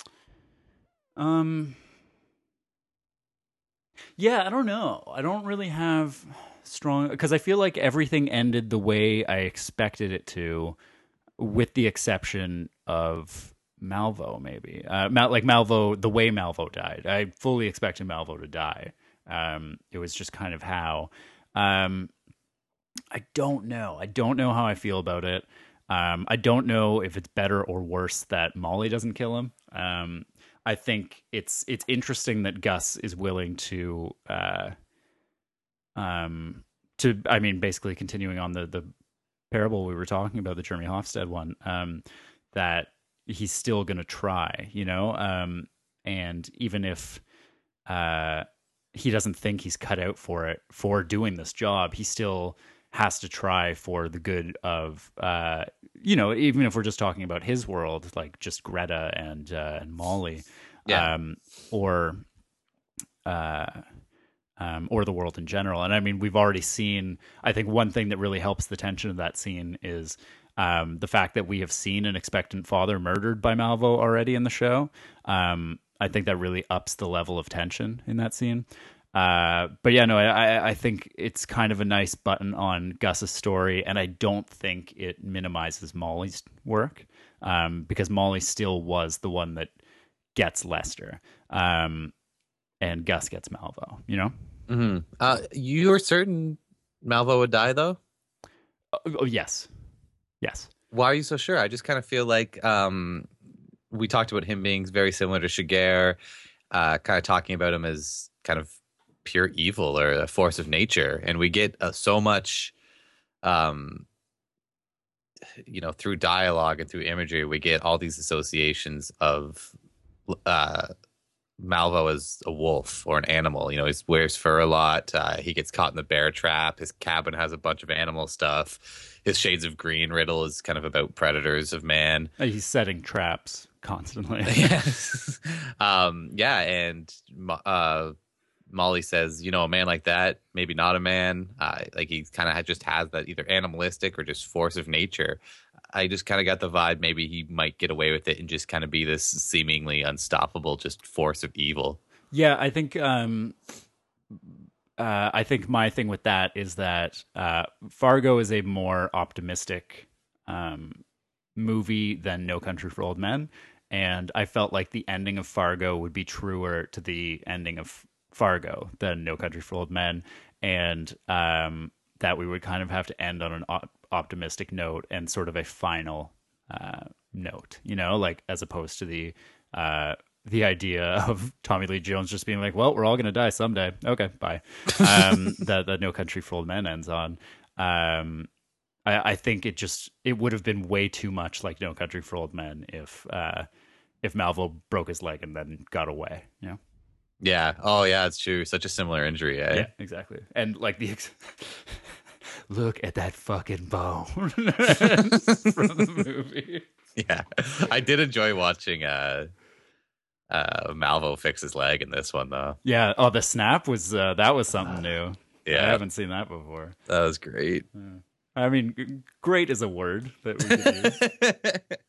Yeah, I don't know. I don't really have strong, because I feel like everything ended the way I expected it to, with the exception of Malvo, maybe. Like Malvo, the way Malvo died. I fully expected Malvo to die. It was just kind of how. I don't know. I don't know how I feel about it. I don't know if it's better or worse that Molly doesn't kill him. I think it's interesting that Gus is willing to basically continuing on the parable we were talking about, the Jeremy Hofstede one, that he's still going to try, and even if he doesn't think he's cut out for doing this job, he still has to try for the good of, even if we're just talking about his world, like just Greta and Molly, Yeah. or the world in general. And I mean, we've already seen, I think one thing that really helps the tension of that scene is the fact that we have seen an expectant father murdered by Malvo already in the show. I think that really ups the level of tension in that scene. But yeah, no, I think it's kind of a nice button on Gus's story, and I don't think it minimizes Molly's work, because Molly still was the one that gets Lester, and Gus gets Malvo, Mm-hmm. You were certain Malvo would die, though? Oh, yes. Why are you so sure? I just kind of feel like we talked about him being very similar to Shigeru, kind of talking about him as kind of pure evil or a force of nature, and we get so much through dialogue and through imagery, we get all these associations of Malvo as a wolf or an animal. He wears fur a lot. He gets caught in the bear trap. His cabin has a bunch of animal stuff. His Shades of Green riddle is kind of about predators of man. He's setting traps constantly. Yes. And Molly says, a man like that, maybe not a man. Like he kind of just has that either animalistic or just force of nature. I just kind of got the vibe maybe he might get away with it and just kind of be this seemingly unstoppable just force of evil. Yeah, I think my thing with that is that Fargo is a more optimistic movie than No Country for Old Men, and I felt like the ending of Fargo would be truer to the ending of Fargo than No Country for Old Men, and that we would kind of have to end on an optimistic note and sort of a final note, like as opposed to the idea of Tommy Lee Jones just being like, well, we're all going to die someday. Okay, bye. That No Country for Old Men ends on. I think it would have been way too much like No Country for Old Men if Malvo broke his leg and then got away, Yeah. Oh, yeah, it's true. Such a similar injury, eh? Yeah, exactly. And like look at that fucking bone from the movie. Yeah. I did enjoy watching Malvo fix his leg in this one, though. Yeah. Oh, the snap was that was something new. I Yeah, haven't seen that before. that was great. I mean, great is a word that we could use.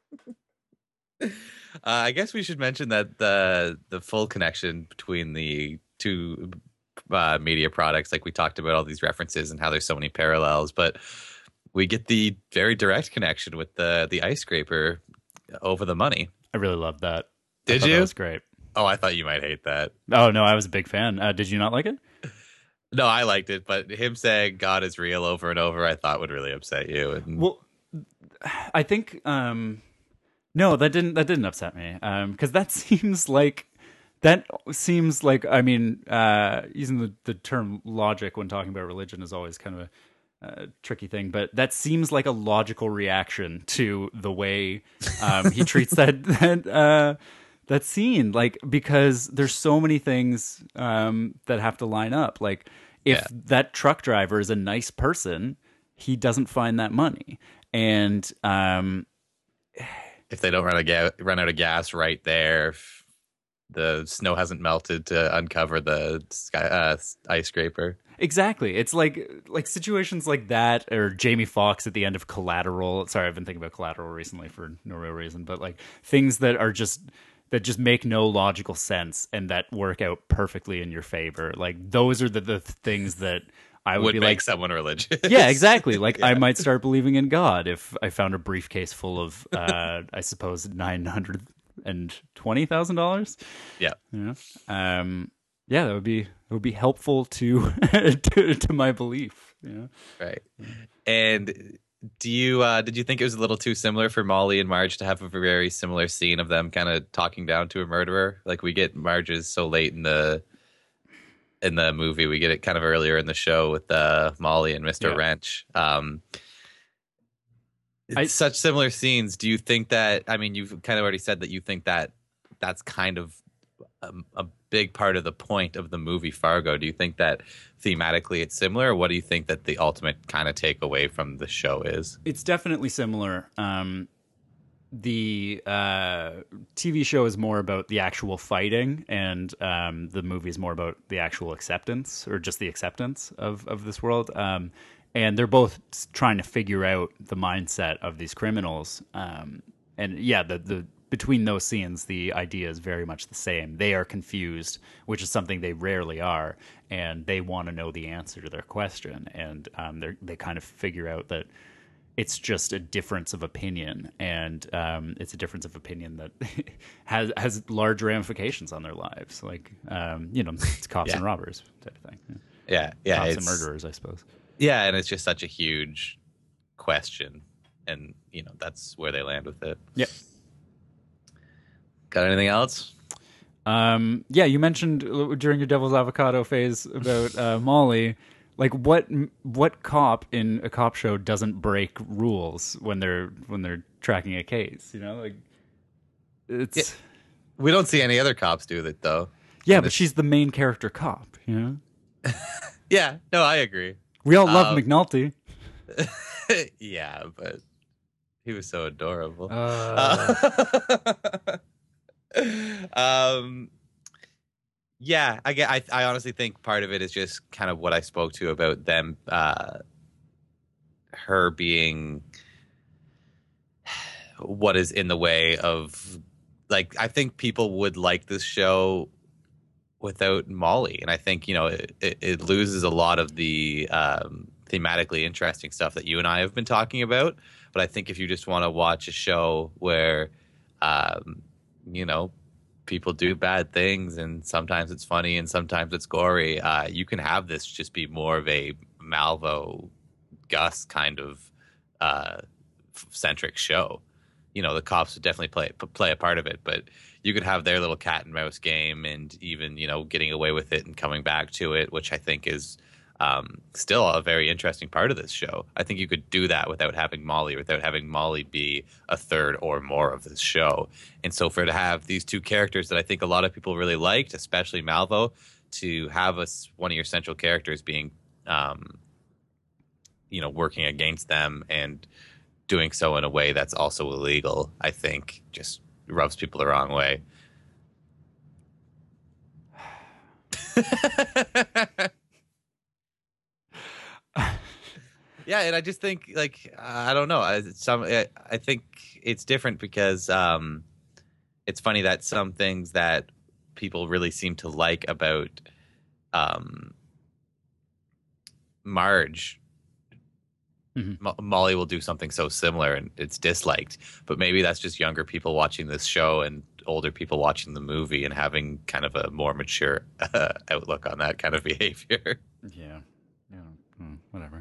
I guess we should mention that the full connection between the two media products, like we talked about all these references and how there's so many parallels, but we get the very direct connection with the ice scraper over the money. I really loved that. Did That you? was great. Oh, I thought you might hate that. Oh no, I was a big fan. Did you not like it? No, I liked it, but him saying God is real over and over, I thought would really upset you. And Well, I think no, that didn't upset me because that seems like I mean, using the term logic when talking about religion is always kind of a tricky thing, but that seems like a logical reaction to the way he treats that scene, like, because there's so many things that have to line up. Like, if that truck driver is a nice person, he doesn't find that money, and if they don't run out of gas right there, if the snow hasn't melted to uncover the ice scraper. exactly, it's like situations like that, or Jamie Foxx at the end of Collateral. Sorry, I've been thinking about Collateral recently for no real reason, but like things that just make no logical sense and that work out perfectly in your favor. Like those are the things that I would be make like, someone religious. yeah, exactly. Like I might start believing in God if I found a briefcase full of, I suppose, $920,000. Yeah. Yeah, that would be helpful to to my belief. Yeah. Right. And did you think it was a little too similar for Molly and Marge to have a very similar scene of them kind of talking down to a murderer? Like we get Marge's so late in the movie, we get it kind of earlier in the show with Molly and Mr. Wrench. It's such similar scenes. Do you think that? I mean, you've kind of already said that you think that that's kind of a big part of the point of the movie Fargo. Do you think that thematically it's similar, or what do you think that the ultimate kind of takeaway from the show is? It's definitely similar. The TV show is more about the actual fighting, and the movie is more about the actual acceptance, or just the acceptance of this world. And they're both trying to figure out the mindset of these criminals. And yeah, the between those scenes, the idea is very much the same. They are confused, which is something they rarely are, and they want to know the answer to their question. And they kind of figure out that it's just a difference of opinion, and it's a difference of opinion that has large ramifications on their lives. Like, it's cops and robbers type of thing. Yeah, Cops and murderers, I suppose. Yeah, and it's just such a huge question, and that's where they land with it. Yep. Got anything else? Yeah, you mentioned during your Devil's Avocado phase about Molly. Like, what cop in a cop show doesn't break rules when they're tracking a case? Like it's. Yeah. We don't see any other cops do that though. Yeah, but she's the main character cop. Yeah, no, I agree. We all love McNulty. Yeah, but he was so adorable. Yeah, I honestly think part of it is just kind of what I spoke to about them, her being what is in the way of, like, I think people would like this show without Molly, and I think it loses a lot of the thematically interesting stuff that you and I have been talking about. But I think if you just want to watch a show where people do bad things, and sometimes it's funny and sometimes it's gory, you can have this just be more of a Malvo Gus kind of centric show. The cops would definitely play a part of it, but you could have their little cat and mouse game, and even getting away with it and coming back to it, which I think is still a very interesting part of this show. I think you could do that without having Molly be a third or more of this show. And so for to have these two characters that I think a lot of people really liked, especially Malvo, to have one of your central characters being, working against them and doing so in a way that's also illegal, I think just rubs people the wrong way. Yeah, and I just think like I don't know. I think it's different because it's funny that some things that people really seem to like about Marge, Molly will do something so similar and it's disliked. But maybe that's just younger people watching this show and older people watching the movie and having kind of a more mature outlook on that kind of behavior. Yeah. Whatever.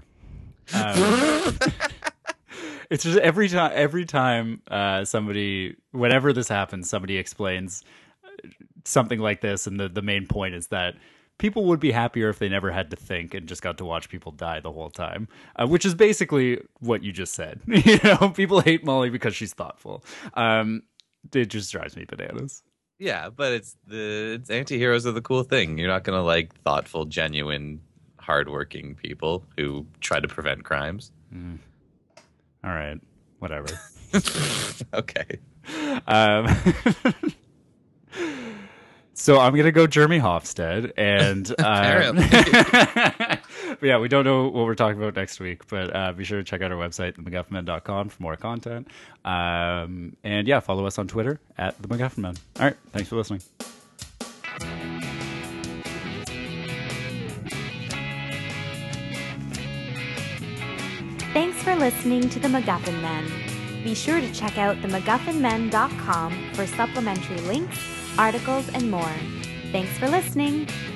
It's just every time somebody, whenever this happens, somebody explains something like this, and the main point is that people would be happier if they never had to think and just got to watch people die the whole time, which is basically what you just said. People hate Molly because she's thoughtful. It just drives me bananas. Yeah, but it's anti-heroes are the cool thing. You're not gonna like thoughtful, genuine, hardworking people who try to prevent crimes. All right, whatever. Okay. So I'm gonna go Jeremy Hofstede, and but yeah, we don't know what we're talking about next week, but be sure to check out our website, themacguffinmen.com, for more content. And yeah, follow us on Twitter at the MacGuffin Men. All right, thanks for listening. Thanks for listening to The MacGuffin Men. Be sure to check out themacguffinmen.com for supplementary links, articles, and more. Thanks for listening.